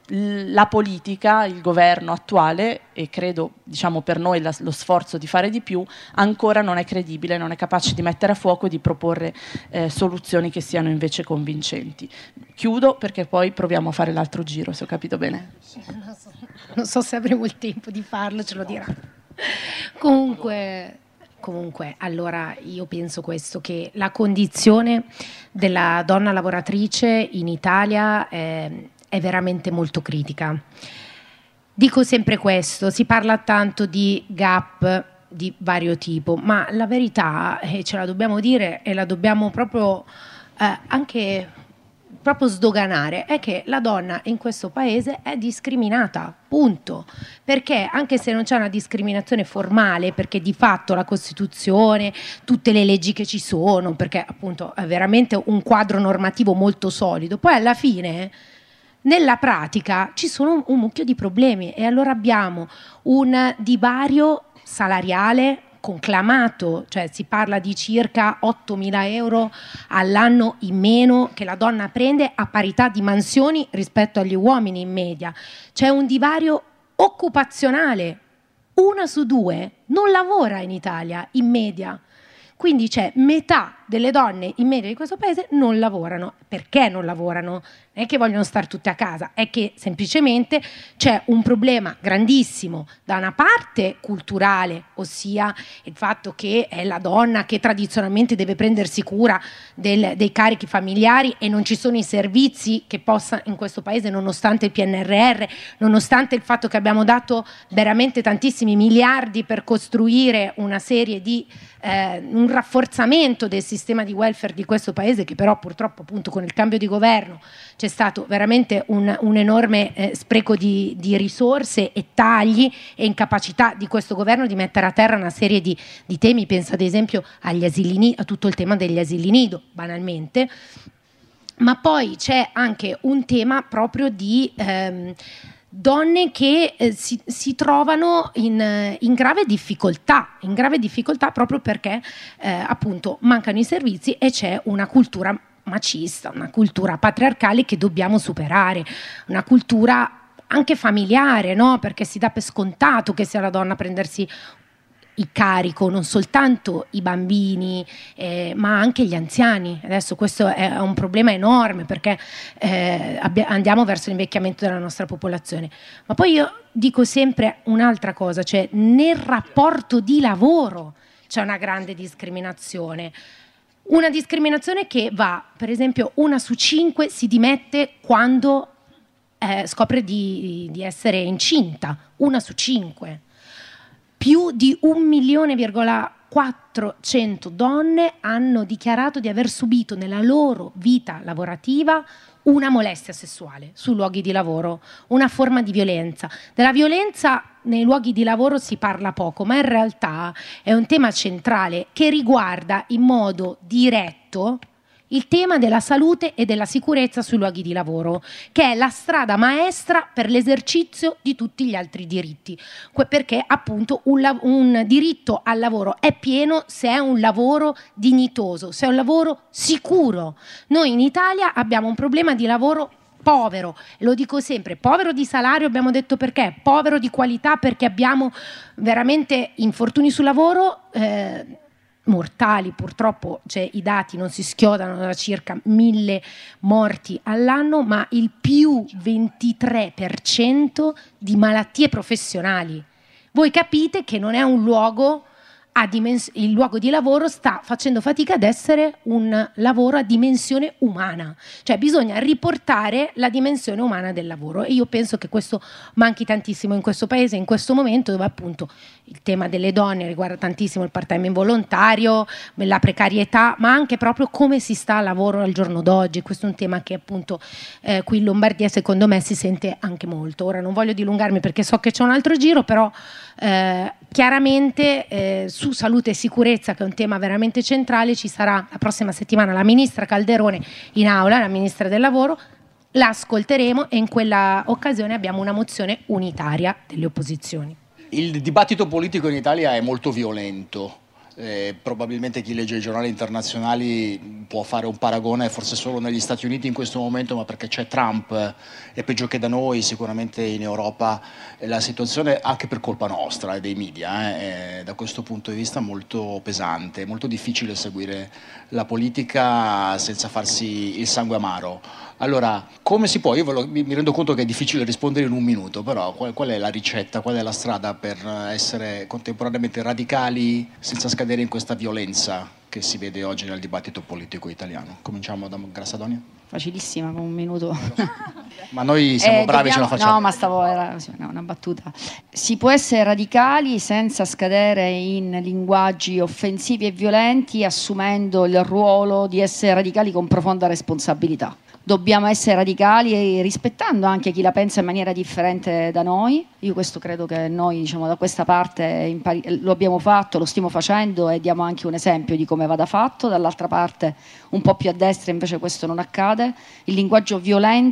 la politica, il governo attuale, e credo diciamo per noi la, lo sforzo di fare di più, ancora non è credibile, non è capace di mettere a fuoco e di proporre eh, soluzioni che siano invece convincenti. Chiudo perché poi proviamo a fare l'altro giro, se ho capito bene. Non so, non so se avremo il tempo di farlo, ce lo dirà. Comunque, comunque, allora io penso questo, che la condizione della donna lavoratrice in Italia è, è veramente molto critica. Dico sempre questo, si parla tanto di gap di vario tipo, ma la verità, eh, ce la dobbiamo dire e la dobbiamo proprio eh, anche proprio sdoganare, è che la donna in questo paese è discriminata, punto, perché anche se non c'è una discriminazione formale, perché di fatto la Costituzione, tutte le leggi che ci sono, perché appunto è veramente un quadro normativo molto solido, poi alla fine nella pratica ci sono un, un mucchio di problemi, e allora abbiamo un divario salariale conclamato, cioè si parla di circa ottomila euro all'anno in meno che la donna prende a parità di mansioni rispetto agli uomini in media. C'è un divario occupazionale, una su due non lavora in Italia in media, quindi c'è metà delle donne in media di questo paese non lavorano. Perché non lavorano? Non è che vogliono stare tutte a casa, è che semplicemente c'è un problema grandissimo, da una parte culturale, ossia il fatto che è la donna che tradizionalmente deve prendersi cura del, dei carichi familiari e non ci sono i servizi che possa in questo paese, nonostante il P N R R, nonostante il fatto che abbiamo dato veramente tantissimi miliardi per costruire una serie di eh, un rafforzamento del sistema di welfare di questo paese, che però purtroppo appunto con il cambio di governo c'è stato veramente un, un enorme eh, spreco di, di risorse e tagli e incapacità di questo governo di mettere a terra una serie di, di temi. Penso ad esempio agli asili nido, a tutto il tema degli asili nido, banalmente. Ma poi c'è anche un tema proprio di ehm, donne che eh, si, si trovano in, in grave difficoltà, in grave difficoltà proprio perché eh, appunto mancano i servizi e c'è una cultura macista, una cultura patriarcale che dobbiamo superare, una cultura anche familiare, no? Perché si dà per scontato che sia la donna a prendersi il carico, non soltanto i bambini eh, ma anche gli anziani. Adesso questo è un problema enorme perché eh, abbi- andiamo verso l'invecchiamento della nostra popolazione. Ma poi io dico sempre un'altra cosa, cioè nel rapporto di lavoro c'è una grande discriminazione. Una discriminazione che va, per esempio, una su cinque si dimette quando eh, scopre di, di essere incinta, una su cinque. Più di un milione virgola quattrocento donne hanno dichiarato di aver subito nella loro vita lavorativa una molestia sessuale sui luoghi di lavoro, una forma di violenza. Della violenza nei luoghi di lavoro si parla poco, ma in realtà è un tema centrale che riguarda in modo diretto il tema della salute e della sicurezza sui luoghi di lavoro, che è la strada maestra per l'esercizio di tutti gli altri diritti, perché appunto un, un diritto al lavoro è pieno se è un lavoro dignitoso, se è un lavoro sicuro. Noi in Italia abbiamo un problema di lavoro povero, lo dico sempre, povero di salario, abbiamo detto perché, povero di qualità perché abbiamo veramente infortuni sul lavoro eh, mortali, purtroppo cioè, i dati non si schiodano da circa mille morti all'anno, ma il più ventitré per cento di malattie professionali. Voi capite che non è un luogo a dimens- il luogo di lavoro sta facendo fatica ad essere un lavoro a dimensione umana, cioè bisogna riportare la dimensione umana del lavoro, e io penso che questo manchi tantissimo in questo paese, in questo momento dove appunto il tema delle donne riguarda tantissimo il part-time involontario, la precarietà, ma anche proprio come si sta al lavoro al giorno d'oggi. Questo è un tema che appunto eh, qui in Lombardia secondo me si sente anche molto. Ora non voglio dilungarmi perché so che c'è un altro giro, però eh, chiaramente eh, su salute e sicurezza, che è un tema veramente centrale, ci sarà la prossima settimana la ministra Calderone in aula, la ministra del lavoro, la ascolteremo e in quella occasione abbiamo una mozione unitaria delle opposizioni. Il dibattito politico in Italia è molto violento. Eh, probabilmente chi legge i giornali internazionali può fare un paragone forse solo negli Stati Uniti in questo momento, ma perché c'è Trump, è peggio che da noi, sicuramente in Europa la situazione anche per colpa nostra e dei media eh, è da questo punto di vista molto pesante, è molto difficile seguire la politica senza farsi il sangue amaro. Allora, come si può? Io ve lo, mi, mi rendo conto che è difficile rispondere in un minuto, però qual, qual è la ricetta, qual è la strada per essere contemporaneamente radicali senza scadere in questa violenza che si vede oggi nel dibattito politico italiano? Cominciamo da Grassadonia? Facilissima, con un minuto. Ma noi siamo eh, bravi, dobbiamo, ce la facciamo. No, ma stavo, era no, una battuta. Si può essere radicali senza scadere in linguaggi offensivi e violenti, assumendo il ruolo di essere radicali con profonda responsabilità. Dobbiamo essere radicali rispettando anche chi la pensa in maniera differente da noi. Io questo credo che noi, diciamo, da questa parte impari- lo abbiamo fatto, lo stiamo facendo e diamo anche un esempio di come vada fatto. Dall'altra parte, un po' più a destra, invece questo non accade. Il linguaggio violento è anche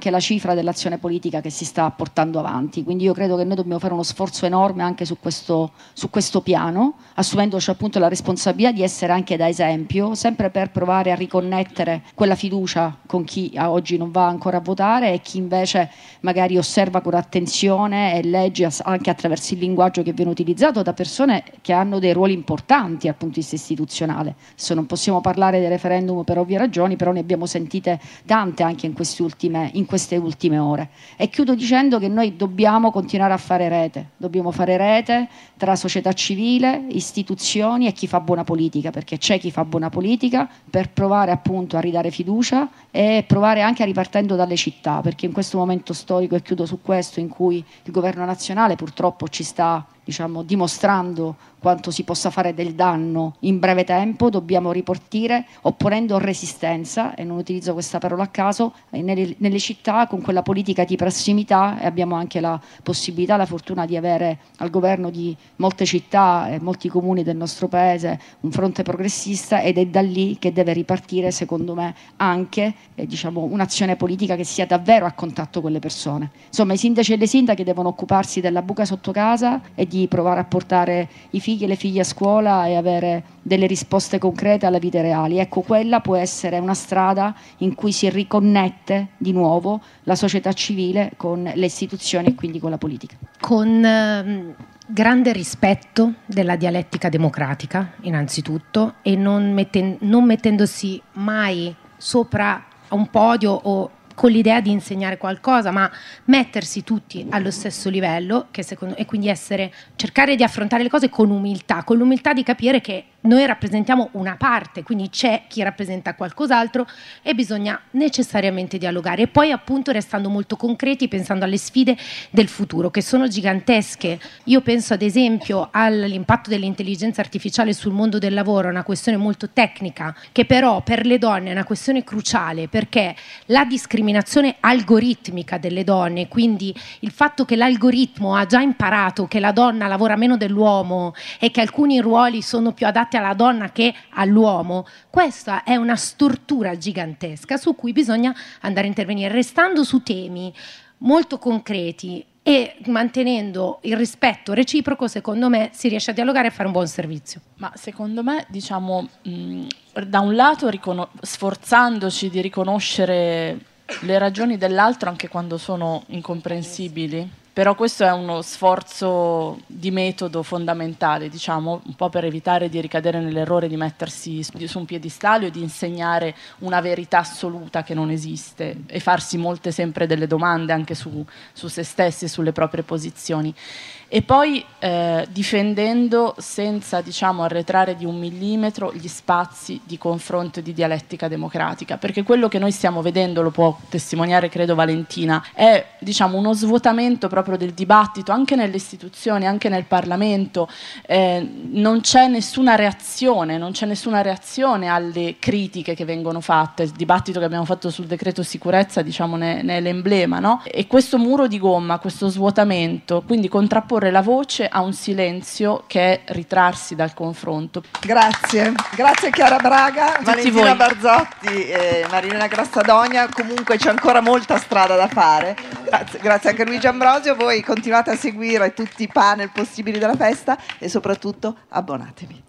anche la cifra dell'azione politica che si sta portando avanti. Quindi io credo che noi dobbiamo fare uno sforzo enorme anche su questo, su questo piano, assumendoci appunto la responsabilità di essere anche da esempio, sempre per provare a riconnettere quella fiducia con chi a oggi non va ancora a votare e chi invece magari osserva con attenzione e legge anche attraverso il linguaggio che viene utilizzato da persone che hanno dei ruoli importanti dal punto di vista istituzionale. Adesso non possiamo parlare del referendum per ovvie ragioni, però ne abbiamo sentite tante anche in queste ultime, in queste ultime ore. E chiudo dicendo che noi dobbiamo continuare a fare rete, dobbiamo fare rete tra società civile, istituzioni e chi fa buona politica, perché c'è chi fa buona politica, per provare appunto a ridare fiducia e provare anche a ripartendo dalle città, perché in questo momento storico, e chiudo su questo, in cui il governo nazionale purtroppo ci sta diciamo dimostrando quanto si possa fare del danno in breve tempo, dobbiamo ripartire opponendo resistenza, e non utilizzo questa parola a caso, nelle, nelle città con quella politica di prossimità, e abbiamo anche la possibilità, la fortuna di avere al governo di molte città e molti comuni del nostro paese un fronte progressista, ed è da lì che deve ripartire secondo me anche eh, diciamo, un'azione politica che sia davvero a contatto con le persone. Insomma, i sindaci e le sindache devono occuparsi della buca sotto casa e di provare a portare i figli e le figlie a scuola e avere delle risposte concrete alla vita reali. Ecco, quella può essere una strada in cui si riconnette di nuovo la società civile con le istituzioni e quindi con la politica. Con ehm, grande rispetto della dialettica democratica, innanzitutto, e non, metten- non mettendosi mai sopra a un podio o con l'idea di insegnare qualcosa, ma mettersi tutti allo stesso livello, che secondo, e quindi essere, cercare di affrontare le cose con umiltà, con l'umiltà di capire che noi rappresentiamo una parte, quindi c'è chi rappresenta qualcos'altro e bisogna necessariamente dialogare. E poi appunto restando molto concreti, pensando alle sfide del futuro, che sono gigantesche. Io penso ad esempio all'impatto dell'intelligenza artificiale sul mondo del lavoro, una questione molto tecnica, che però per le donne è una questione cruciale, perché la discriminazione algoritmica delle donne, quindi il fatto che l'algoritmo ha già imparato che la donna lavora meno dell'uomo e che alcuni ruoli sono più adatti alla donna che all'uomo, questa è una stortura gigantesca su cui bisogna andare a intervenire, restando su temi molto concreti e mantenendo il rispetto reciproco. Secondo me si riesce a dialogare e a fare un buon servizio. Ma secondo me, diciamo, mh, da un lato ricono- sforzandoci di riconoscere le ragioni dell'altro anche quando sono incomprensibili, però questo è uno sforzo di metodo fondamentale, diciamo, un po' per evitare di ricadere nell'errore di mettersi su un piedistallo e di insegnare una verità assoluta che non esiste e farsi molte sempre delle domande anche su, su se stessi e sulle proprie posizioni. E poi eh, difendendo senza, diciamo, arretrare di un millimetro gli spazi di confronto e di dialettica democratica, perché quello che noi stiamo vedendo, lo può testimoniare credo Valentina, è, diciamo, uno svuotamento proprio del dibattito anche nelle istituzioni, anche nel Parlamento. Eh, non c'è nessuna reazione, non c'è nessuna reazione alle critiche che vengono fatte. Il dibattito che abbiamo fatto sul decreto sicurezza, diciamo, ne, ne è l'emblema, no? E questo muro di gomma, questo svuotamento, quindi contrapporre la voce a un silenzio che è ritrarsi dal confronto. Grazie, grazie Chiara Braga, Valentina voi. Barzotti e Marilena Grassadonia. Comunque c'è ancora molta strada da fare. Grazie, grazie anche a Luigi Ambrosio. Voi continuate a seguire tutti i panel possibili della festa e soprattutto abbonatevi.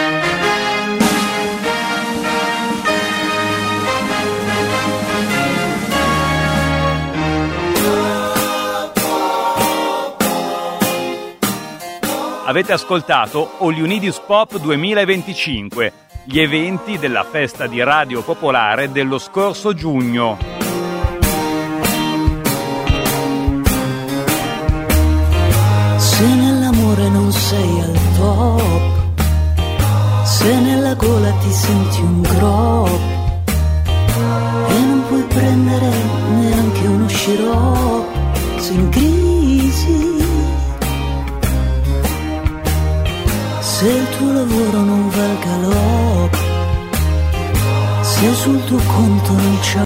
Avete ascoltato All You Need Is Pop duemilaventicinque, gli eventi della festa di Radio Popolare dello scorso giugno. Se nell'amore non sei al top, se nella gola ti senti un grop e non puoi prendere neanche uno sciroppo, sei in crisi. Se il tuo lavoro non va al galop, se sul tuo conto non c'è